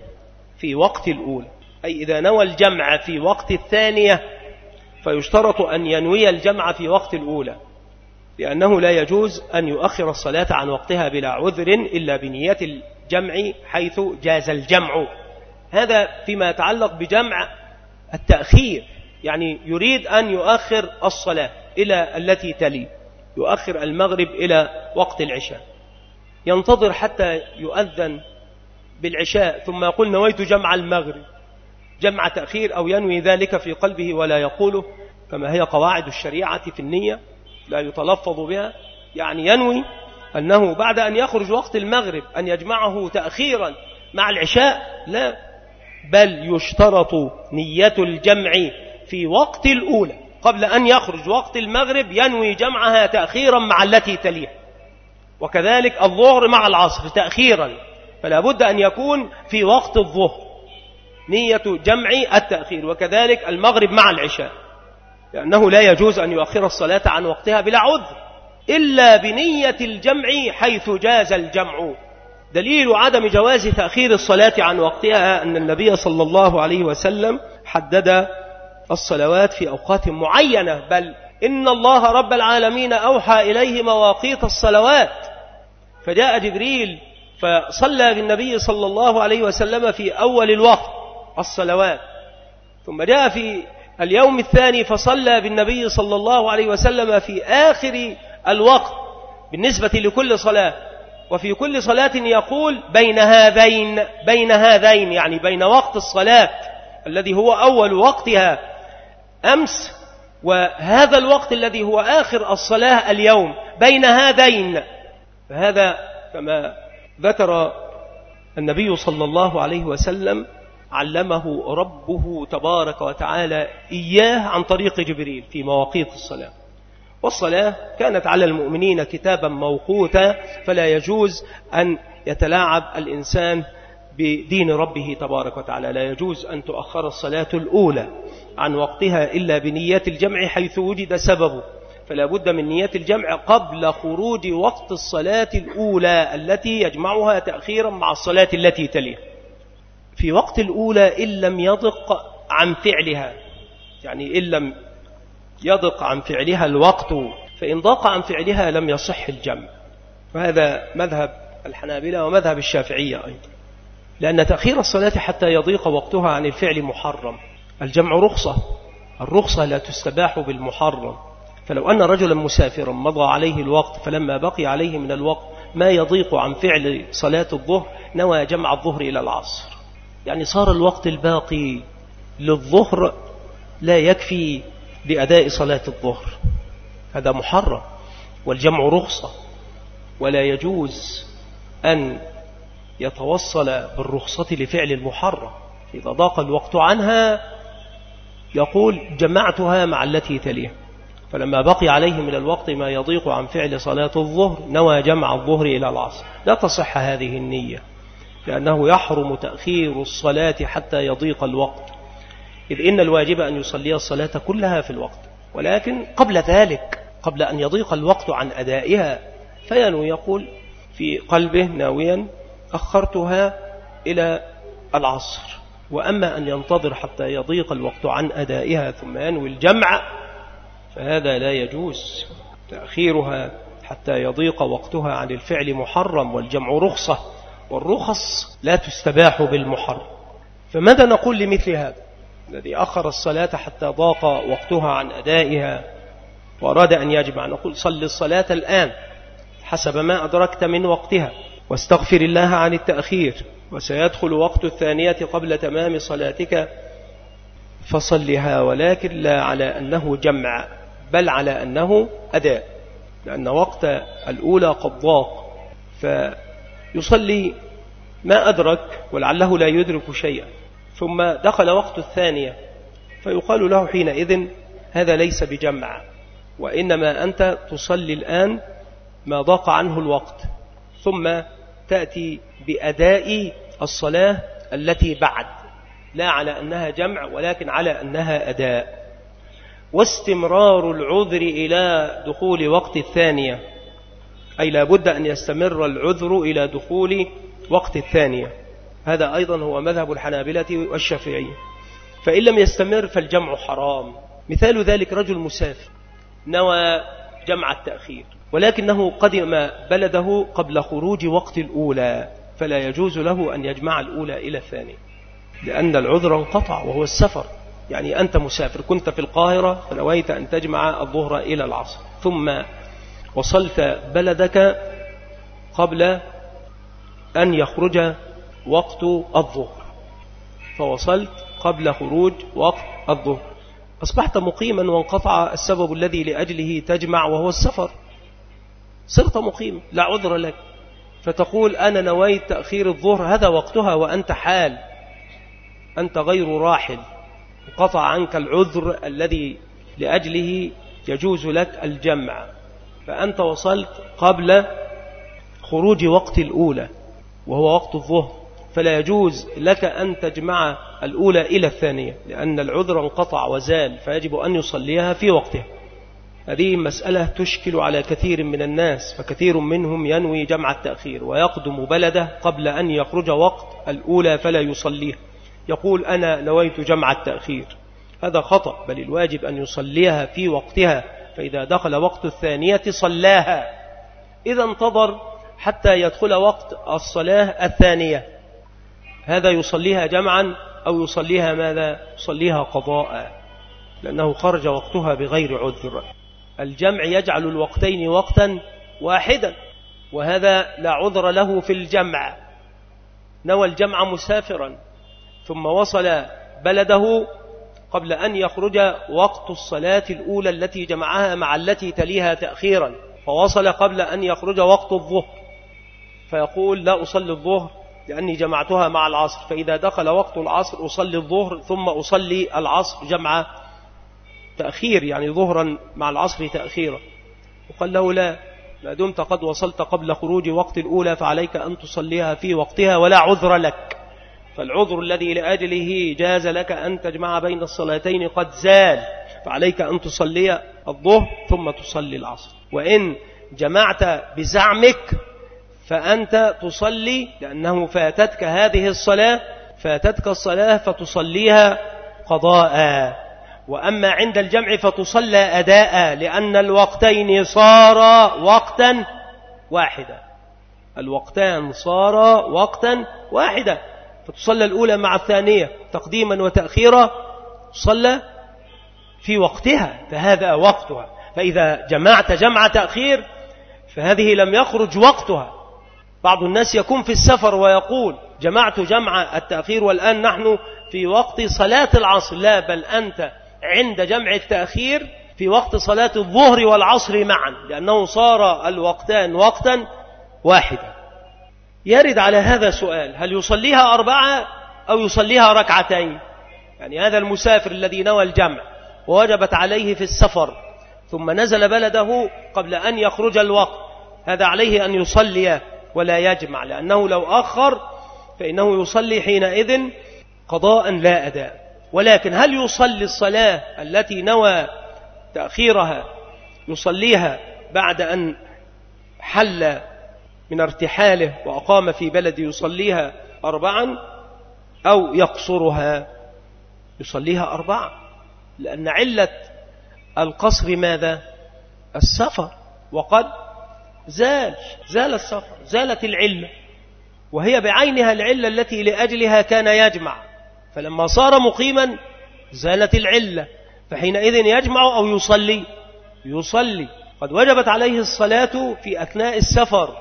في وقت الأولى، أي إذا نوى الجمع في وقت الثانية فيشترط أن ينوي الجمع في وقت الأولى، لأنه لا يجوز أن يؤخر الصلاة عن وقتها بلا عذر إلا بنية الجمع حيث جاز الجمع. هذا فيما يتعلق بجمع التأخير، يعني يريد أن يؤخر الصلاة إلى التي تلي، يؤخر المغرب إلى وقت العشاء، ينتظر حتى يؤذن بالعشاء ثم يقول نويت جمع المغرب، جمع تأخير، أو ينوي ذلك في قلبه ولا يقوله كما هي قواعد الشريعة في النية لا يتلفظ بها، يعني ينوي أنه بعد أن يخرج وقت المغرب أن يجمعه تأخيرا مع العشاء، لا، بل يشترط نية الجمع في وقت الأولى قبل أن يخرج وقت المغرب، ينوي جمعها تأخيرا مع التي تليها، وكذلك الظهر مع العصر تأخيرا، فلا بد أن يكون في وقت الظهر نية جمع التأخير، وكذلك المغرب مع العشاء، لأنه لا يجوز أن يؤخر الصلاة عن وقتها بلا عذر إلا بنية الجمع حيث جاز الجمع. دليل عدم جواز تأخير الصلاة عن وقتها أن النبي صلى الله عليه وسلم حدد الصلوات في أوقات معينة، بل إن الله رب العالمين أوحى إليه مواقيت الصلوات، فجاء جبريل فصلى بالنبي صلى الله عليه وسلم في أول الوقت الصلوات، ثم جاء في اليوم الثاني فصلى بالنبي صلى الله عليه وسلم في آخر الوقت بالنسبة لكل صلاة، وفي كل صلاة يقول بين هذين بين هذين يعني بين وقت الصلاة الذي هو أول وقتها أمس وهذا الوقت الذي هو آخر الصلاة اليوم، بين هذين. فهذا كما ذكر النبي صلى الله عليه وسلم علمه ربه تبارك وتعالى إياه عن طريق جبريل في مواقيت الصلاة. والصلاة كانت على المؤمنين كتابا موقوتا، فلا يجوز أن يتلاعب الإنسان بدين ربه تبارك وتعالى. لا يجوز أن تؤخر الصلاة الأولى عن وقتها إلا بنية الجمع حيث وجد سببه، فلا بد من نية الجمع قبل خروج وقت الصلاة الأولى التي يجمعها تأخيرا مع الصلاة التي تليها. في وقت الأولى إن لم يضق عن فعلها، يعني إن لم يضق عن فعلها الوقت، فإن ضاق عن فعلها لم يصح الجمع. وهذا مذهب الحنابلة ومذهب الشافعية أيضا، لأن تأخير الصلاة حتى يضيق وقتها عن الفعل محرم. الجمع رخصة، الرخصة لا تستباح بالمحرم. فلو أن رجلا مسافرا مضى عليه الوقت فلما بقي عليه من الوقت ما يضيق عن فعل صلاة الظهر نوى جمع الظهر إلى العصر، يعني صار الوقت الباقي للظهر لا يكفي لأداء صلاة الظهر، هذا محرم. والجمع رخصة، ولا يجوز أن يتوصل بالرخصة لفعل المحرم. إذا ضاق الوقت عنها يقول جمعتها مع التي تليها، فلما بقي عليه من الوقت ما يضيق عن فعل صلاة الظهر نوى جمع الظهر إلى العصر. لا تصح هذه النية، لأنه يحرم تأخير الصلاة حتى يضيق الوقت، إذ إن الواجب أن يصلي الصلاة كلها في الوقت، ولكن قبل ذلك قبل أن يضيق الوقت عن أدائها فينوي، يقول في قلبه ناويا أخرتها إلى العصر. وأما أن ينتظر حتى يضيق الوقت عن أدائها ثم ينوي الجمع فهذا لا يجوز. تأخيرها حتى يضيق وقتها عن الفعل محرم، والجمع رخصة، والرخص لا تستباح بالمحرم. فماذا نقول لمثل هذا الذي أخر الصلاة حتى ضاق وقتها عن أدائها وأراد أن يجمع؟ نقول صل الصلاة الآن حسب ما أدركت من وقتها، واستغفر الله عن التأخير، وسيدخل وقت الثانية قبل تمام صلاتك فصلها، ولكن لا على أنه جمع بل على أنه أداء، لأن وقت الأولى قد ضاق، فيصلي ما أدرك ولعله لا يدرك شيئا، ثم دخل وقت الثانية فيقال له حينئذ هذا ليس بجمع، وإنما أنت تصلي الآن ما ضاق عنه الوقت، ثم تأتي بأداء الصلاة التي بعد، لا على أنها جمع ولكن على أنها أداء. واستمرار العذر إلى دخول وقت الثانية، أي لا بد أن يستمر العذر إلى دخول وقت الثانية، هذا أيضا هو مذهب الحنابلة والشافعية. فإن لم يستمر فالجمع حرام. مثال ذلك رجل مسافر نوى جمع التأخير ولكنه قدم بلده قبل خروج وقت الأولى، فلا يجوز له أن يجمع الأولى إلى الثانية، لأن العذر انقطع وهو السفر. يعني أنت مسافر كنت في القاهرة فنويت أن تجمع الظهر إلى العصر، ثم وصلت بلدك قبل أن يخرج وقت الظهر، فوصلت قبل خروج وقت الظهر، أصبحت مقيما وانقطع السبب الذي لأجله تجمع وهو السفر، صرت مقيما لا عذر لك، فتقول أنا نويت تأخير الظهر، هذا وقتها وأنت حال، أنت غير راحل، انقطع عنك العذر الذي لأجله يجوز لك الجمع، فأنت وصلت قبل خروج وقت الأولى وهو وقت الظهر، فلا يجوز لك أن تجمع الأولى إلى الثانية، لأن العذر انقطع وزال، فيجب أن يصليها في وقتها. هذه مسألة تشكل على كثير من الناس، فكثير منهم ينوي جمع التأخير ويقدم بلده قبل أن يخرج وقت الأولى فلا يصليها، يقول أنا نويت جمع التأخير، هذا خطأ، بل الواجب أن يصليها في وقتها، فإذا دخل وقت الثانية صلاها، إذا انتظر حتى يدخل وقت الصلاة الثانية، هذا يصليها جمعا أو يصليها ماذا؟ يصليها قضاء، لأنه خرج وقتها بغير عذر. الجمع يجعل الوقتين وقتا واحدا، وهذا لا عذر له في الجمع. نوى الجمع مسافرا ثم وصل بلده قبل أن يخرج وقت الصلاة الأولى التي جمعها مع التي تليها تأخيرا، فوصل قبل أن يخرج وقت الظهر، فيقول لا أصلي الظهر لأني جمعتها مع العصر، فإذا دخل وقت العصر أصلي الظهر ثم أصلي العصر جمع تأخير، يعني ظهرا مع العصر تأخيرا. وقال له لا، ما دمت قد وصلت قبل خروج وقت الأولى فعليك أن تصليها في وقتها ولا عذر لك. فالعذر الذي لأجله جاز لك أن تجمع بين الصلاتين قد زال، فعليك أن تصلي الظهر ثم تصلي العصر. وإن جمعت بزعمك فأنت تصلي، لأنه فاتتك هذه الصلاة، فاتتك الصلاة فتصليها قضاء. وأما عند الجمع فتصلى أداء، لأن الوقتين صارا وقتا واحدا، الوقتان صارا وقتا واحدا، فتصلى الأولى مع الثانية تقديما وتأخيرا، تصلى في وقتها فهذا وقتها. فإذا جمعت جمع تأخير فهذه لم يخرج وقتها. بعض الناس يكون في السفر ويقول جمعت جمع التأخير والآن نحن في وقت صلاة العصر. لا، بل أنت عند جمع التأخير في وقت صلاة الظهر والعصر معا، لأنه صار الوقتان وقتا واحدا. يرد على هذا سؤال: هل يصليها أربعة أو يصليها ركعتين؟ يعني هذا المسافر الذي نوى الجمع ووجبت عليه في السفر ثم نزل بلده قبل أن يخرج الوقت، هذا عليه أن يصلي ولا يجمع، لأنه لو أخر فإنه يصلي حينئذ قضاء لا أداء. ولكن هل يصلي الصلاة التي نوى تأخيرها يصليها بعد أن حل من ارتحاله وأقام في بلد يصليها أربعا، أو يقصرها؟ يصليها أربعا، لأن علة القصر ماذا؟ السفر، وقد زال زال السفر، زالت العلة، وهي بعينها العلة التي لأجلها كان يجمع، فلما صار مقيما زالت العلة، فحينئذ يجمع أو يصلي؟ يصلي. قد وجبت عليه الصلاة في أثناء السفر،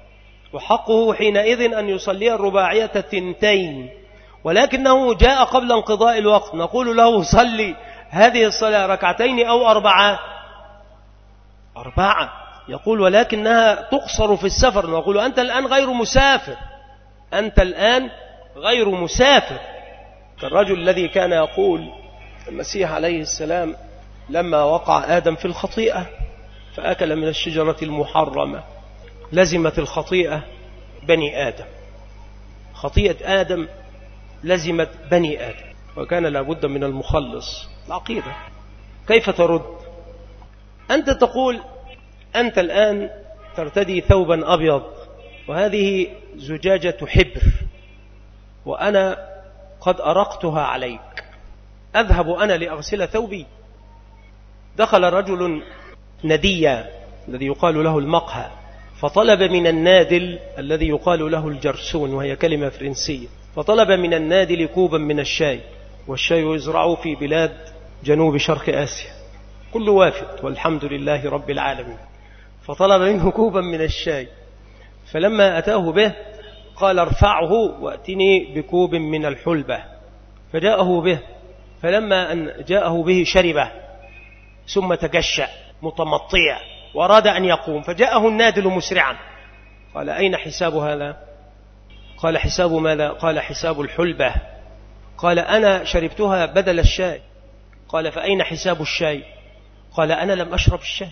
وحقه حينئذ أن يصلي الرباعية الثنتين، ولكنه جاء قبل انقضاء الوقت، نقول له صلي هذه الصلاة ركعتين أو أربعة؟ أربعة. يقول ولكنها تقصر في السفر، نقول أنت الآن غير مسافر، أنت الآن غير مسافر. كالرجل الذي كان يقول المسيح عليه السلام لما وقع آدم في الخطيئة فأكل من الشجرة المحرمة لزمت الخطيئة بني آدم، خطيئة آدم لزمت بني آدم، وكان لابد من المخلص. العقيدة كيف ترد؟ أنت تقول أنت الآن ترتدي ثوبا أبيض وهذه زجاجة حبر وأنا قد أرقتها عليك، أذهب أنا لأغسل ثوبي؟ دخل رجل نديا الذي يقال له المقهى فطلب من النادل الذي يقال له الجرسون، وهي كلمة فرنسية، فطلب من النادل كوبا من الشاي، والشاي يزرع في بلاد جنوب شرق آسيا، كل وافد والحمد لله رب العالمين. فطلب منه كوبا من الشاي، فلما أتاه به قال ارفعه وأتني بكوب من الحلبة، فجاءه به، فلما أن جاءه به شربه ثم تجشأ متمطيا وأراد أن يقوم، فجاءه النادل مسرعا، قال أين حساب هذا؟ قال حساب ماذا؟ قال حساب الحلبة. قال أنا شربتها بدل الشاي. قال فأين حساب الشاي؟ قال أنا لم أشرب الشاي.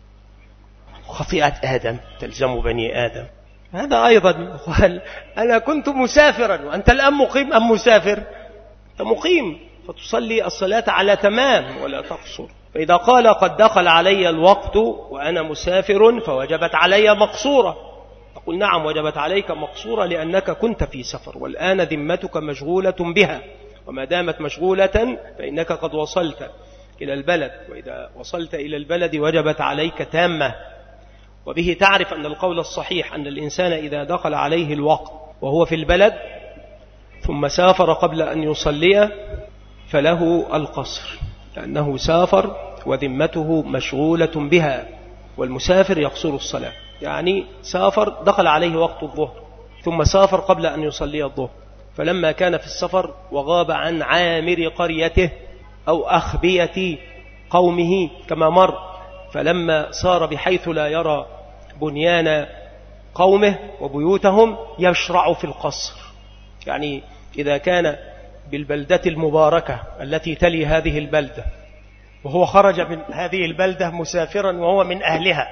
خطيئة آدم تلزم بني آدم. هذا أيضا قال أنا كنت مسافرا وأنت الآن مقيم أم مسافر؟ أنت مقيم، فتصلي الصلاة على تمام ولا تقصر. فإذا قال قد دخل علي الوقت وأنا مسافر فوجبت علي مقصورة، أقول نعم وجبت عليك مقصورة لأنك كنت في سفر، والآن ذمتك مشغولة بها، وما دامت مشغولة فإنك قد وصلت إلى البلد، وإذا وصلت إلى البلد وجبت عليك تامة. وبه تعرف أن القول الصحيح أن الإنسان إذا دخل عليه الوقت وهو في البلد ثم سافر قبل أن يصلي فله القصر، لأنه سافر وذمته مشغولة بها، والمسافر يقصر الصلاة. يعني سافر دخل عليه وقت الظهر ثم سافر قبل أن يصلي الظهر، فلما كان في السفر وغاب عن عامر قريته أو أخبية قومه كما مر، فلما صار بحيث لا يرى بنيان قومه وبيوتهم يشرع في القصر. يعني إذا كان بالبلدة المباركة التي تلي هذه البلدة وهو خرج من هذه البلدة مسافرا وهو من أهلها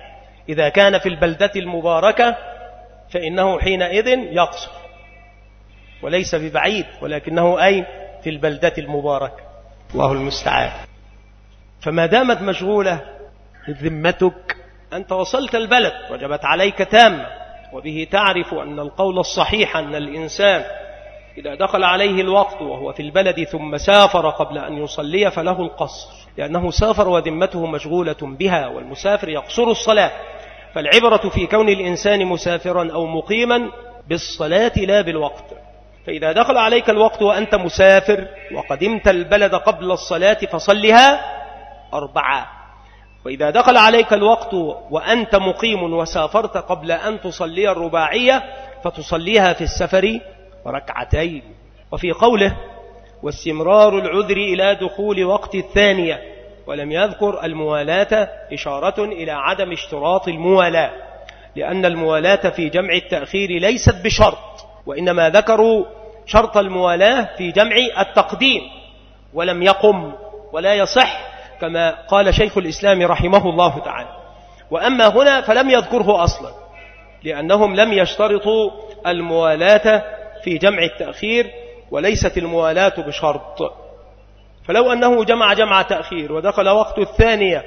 إذا كان في البلدة المباركة فإنه حينئذ يقصر، وليس ببعيد ولكنه أي في البلدة المباركة، الله المستعان. فما دامت مشغولة ذمتك أنت وصلت البلد وجبت عليك تامة، وبه تعرف أن القول الصحيح أن الإنسان إذا دخل عليه الوقت وهو في البلد ثم سافر قبل أن يصلي فله القصر، لأنه سافر وذمته مشغولة بها، والمسافر يقصر الصلاة. فالعبرة في كون الإنسان مسافرا أو مقيما بالصلاة لا بالوقت. فإذا دخل عليك الوقت وأنت مسافر وقدمت البلد قبل الصلاة فصلها أربعة، وإذا دخل عليك الوقت وأنت مقيم وسافرت قبل أن تصلي الرباعية فتصليها في السفر ركعتين. وفي قوله واستمرار العذر إلى دخول وقت الثانية ولم يذكر الموالاة إشارة إلى عدم اشتراط الموالاة، لأن الموالاة في جمع التأخير ليست بشرط، وإنما ذكروا شرط الموالاة في جمع التقديم ولم يقم ولا يصح كما قال شيخ الإسلام رحمه الله تعالى. وأما هنا فلم يذكره أصلا لأنهم لم يشترطوا الموالاة في جمع التأخير، وليست الموالاة بشرط. فلو أنه جمع جمع تأخير ودخل وقت الثانية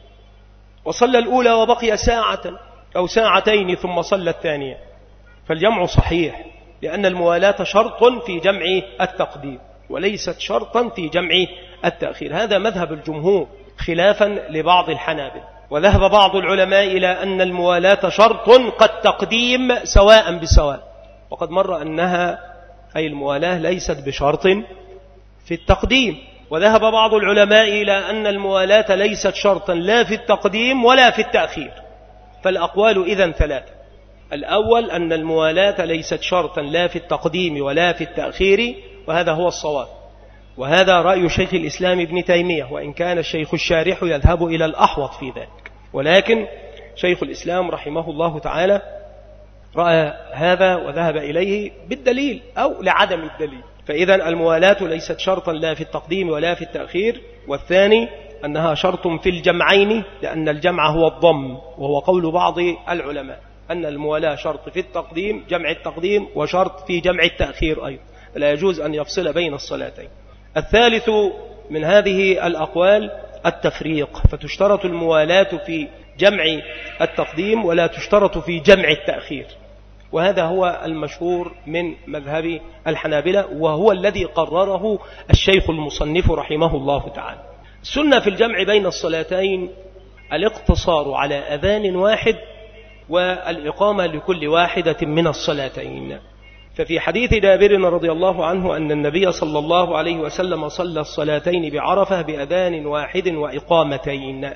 وصلى الأولى وبقي ساعة أو ساعتين ثم صلى الثانية فالجمع صحيح، لأن الموالاة شرط في جمع التقديم وليست شرطا في جمع التأخير. هذا مذهب الجمهور خلافا لبعض الحنابلة. وذهب بعض العلماء إلى أن الموالاة شرط قد تقديم سواء بسواء، وقد مر أنها أي الموالاة ليست بشرط في التقديم. وذهب بعض العلماء إلى أن الموالاة ليست شرطا لا في التقديم ولا في التأخير. فالأقوال إذن ثلاثة: الأول أن الموالاة ليست شرطا لا في التقديم ولا في التأخير، وهذا هو الصواب، وهذا رأي شيخ الإسلام ابن تيمية، وإن كان الشيخ الشارح يذهب إلى الأحوط في ذلك، ولكن شيخ الإسلام رحمه الله تعالى رأى هذا وذهب إليه بالدليل أو لعدم الدليل. فإذا الموالاة ليست شرطا لا في التقديم ولا في التأخير. والثاني أنها شرط في الجمعين، لأن الجمع هو الضم، وهو قول بعض العلماء أن الموالاة شرط في التقديم جمع التقديم وشرط في جمع التأخير أيضا، لا يجوز أن يفصل بين الصلاتين. الثالث من هذه الأقوال التفريق، فتشترط الموالاة في جمع التقديم ولا تشترط في جمع التأخير، وهذا هو المشهور من مذهب الحنابلة، وهو الذي قرره الشيخ المصنف رحمه الله تعالى. السنة في الجمع بين الصلاتين الاقتصار على أذان واحد والإقامة لكل واحدة من الصلاتين. ففي حديث جابر رضي الله عنه أن النبي صلى الله عليه وسلم صلى الصلاتين بعرفة بأذان واحد وإقامتين.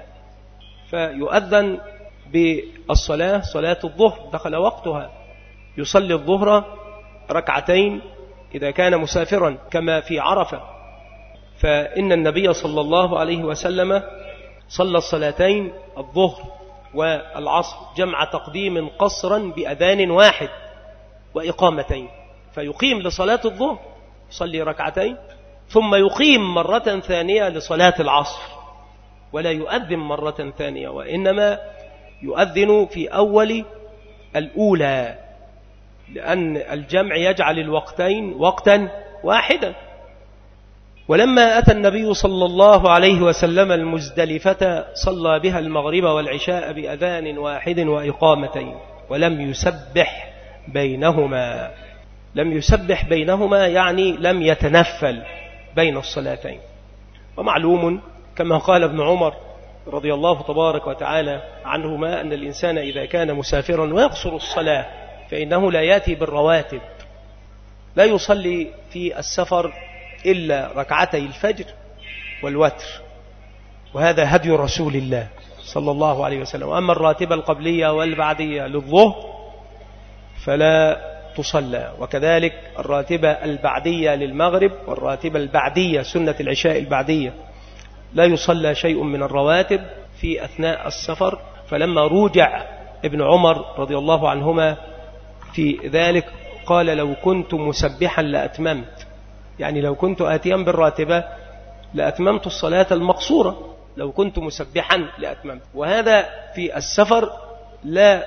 فيؤذن بالصلاة صلاة الظهر دخل وقتها، يصلي الظهر ركعتين إذا كان مسافرا كما في عرفة، فإن النبي صلى الله عليه وسلم صلى الصلاتين الظهر والعصر جمع تقديم قصرا بأذان واحد وإقامتين، فيقيم لصلاة الظهر يصلي ركعتين ثم يقيم مرة ثانية لصلاة العصر، ولا يؤذن مرة ثانية، وإنما يؤذن في أول الأولى، لأن الجمع يجعل الوقتين وقتا واحدا. ولما أتى النبي صلى الله عليه وسلم المزدلفة صلى بها المغرب والعشاء بأذان واحد وإقامتين، ولم يسبح بينهما. لم يسبح بينهما يعني لم يتنفل بين الصلاتين. ومعلوم كما قال ابن عمر رضي الله تبارك وتعالى عنهما أن الإنسان إذا كان مسافرا ويقصر الصلاة فإنه لا يأتي بالرواتب، لا يصلي في السفر إلا ركعتي الفجر والوتر، وهذا هدي رسول الله صلى الله عليه وسلم. وأما الراتبة القبلية والبعدية للظهر فلا تصلى، وكذلك الراتبة البعدية للمغرب والراتبة البعدية سنة العشاء البعدية لا يصلى شيء من الرواتب في أثناء السفر. فلما روجع ابن عمر رضي الله عنهما في ذلك قال لو كنت مسبحا لأتممت، يعني لو كنت آتيا بالراتبة لأتممت الصلاة المقصورة، لو كنت مسبحا لأتممت. وهذا في السفر لا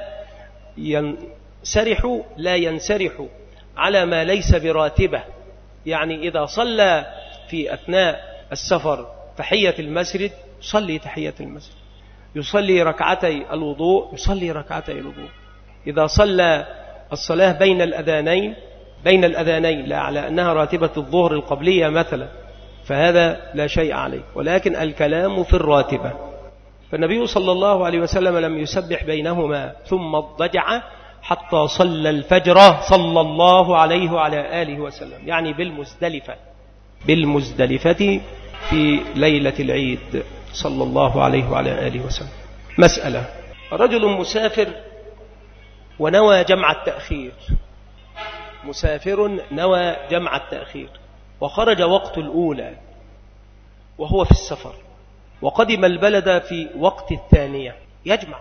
ينسرح لا ينسرح على ما ليس براتبة. يعني إذا صلى في أثناء السفر تحية المسجد يصلي تحية المسجد، يصلي ركعتي الوضوء يصلي ركعتي الوضوء، إذا صلى الصلاة بين الأذانين بين الأذانين لا على أنها راتبة الظهر القبلية مثلا فهذا لا شيء عليه، ولكن الكلام في الراتبة. فالنبي صلى الله عليه وسلم لم يسبح بينهما ثم اضطجع حتى صلى الفجر صلى الله عليه وعلى آله وسلم، يعني بالمزدلفة بالمزدلفة في ليلة العيد صلى الله عليه وعلى آله وسلم. مسألة: رجل مسافر ونوى جمع التأخير، مسافر نوى جمع التأخير وخرج وقت الأولى وهو في السفر وقدم البلد في وقت الثانية، يجمع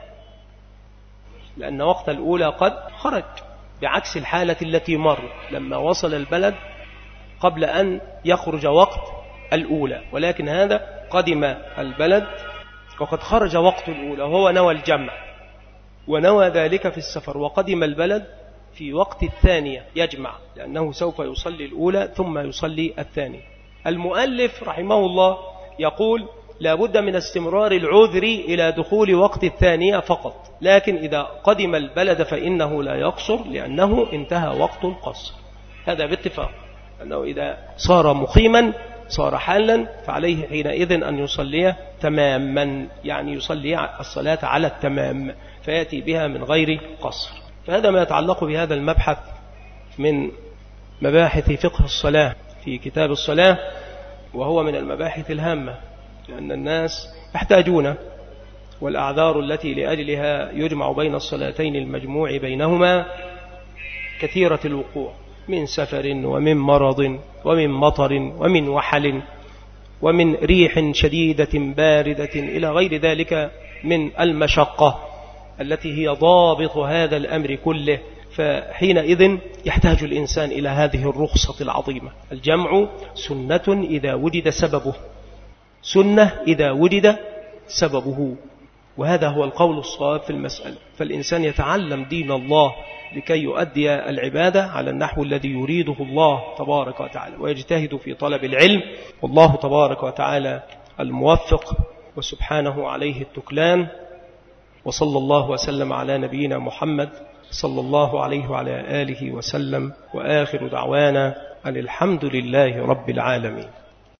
لأن وقت الأولى قد خرج، بعكس الحالة التي مر لما وصل البلد قبل أن يخرج وقت الأولى، ولكن هذا قدم البلد وقد خرج وقت الأولى وهو نوى الجمع ونوى ذلك في السفر وقدم البلد في وقت الثانية، يجمع لأنه سوف يصلي الأولى ثم يصلي الثانية. المؤلف رحمه الله يقول لا بد من استمرار العذر إلى دخول وقت الثانية فقط، لكن إذا قدم البلد فإنه لا يقصر لأنه انتهى وقت القصر. هذا باتفاق أنه إذا صار مقيما صار حالا فعليه حينئذ أن يصلي تماما، يعني يصلي الصلاة على التمام فيأتي بها من غير قصر. فهذا ما يتعلق بهذا المبحث من مباحث فقه الصلاة في كتاب الصلاة، وهو من المباحث الهامة لأن الناس يحتاجون، والأعذار التي لأجلها يجمع بين الصلاتين المجموع بينهما كثيرة الوقوع، من سفر ومن مرض ومن مطر ومن وحل ومن ريح شديدة باردة إلى غير ذلك من المشقة التي هي ضابط هذا الأمر كله. فحينئذ يحتاج الإنسان إلى هذه الرخصة العظيمة. الجمع سنة إذا وجد سببه، سنة إذا وجد سببه، وهذا هو القول الصواب في المسألة. فالإنسان يتعلم دين الله لكي يؤدي العبادة على النحو الذي يريده الله تبارك وتعالى، ويجتهد في طلب العلم، والله تبارك وتعالى الموفق وسبحانه عليه التكلان. وصلى الله وسلم على نبينا محمد صلى الله عليه وعلى آله وسلم، وآخر دعوانا أن الحمد لله رب العالمين.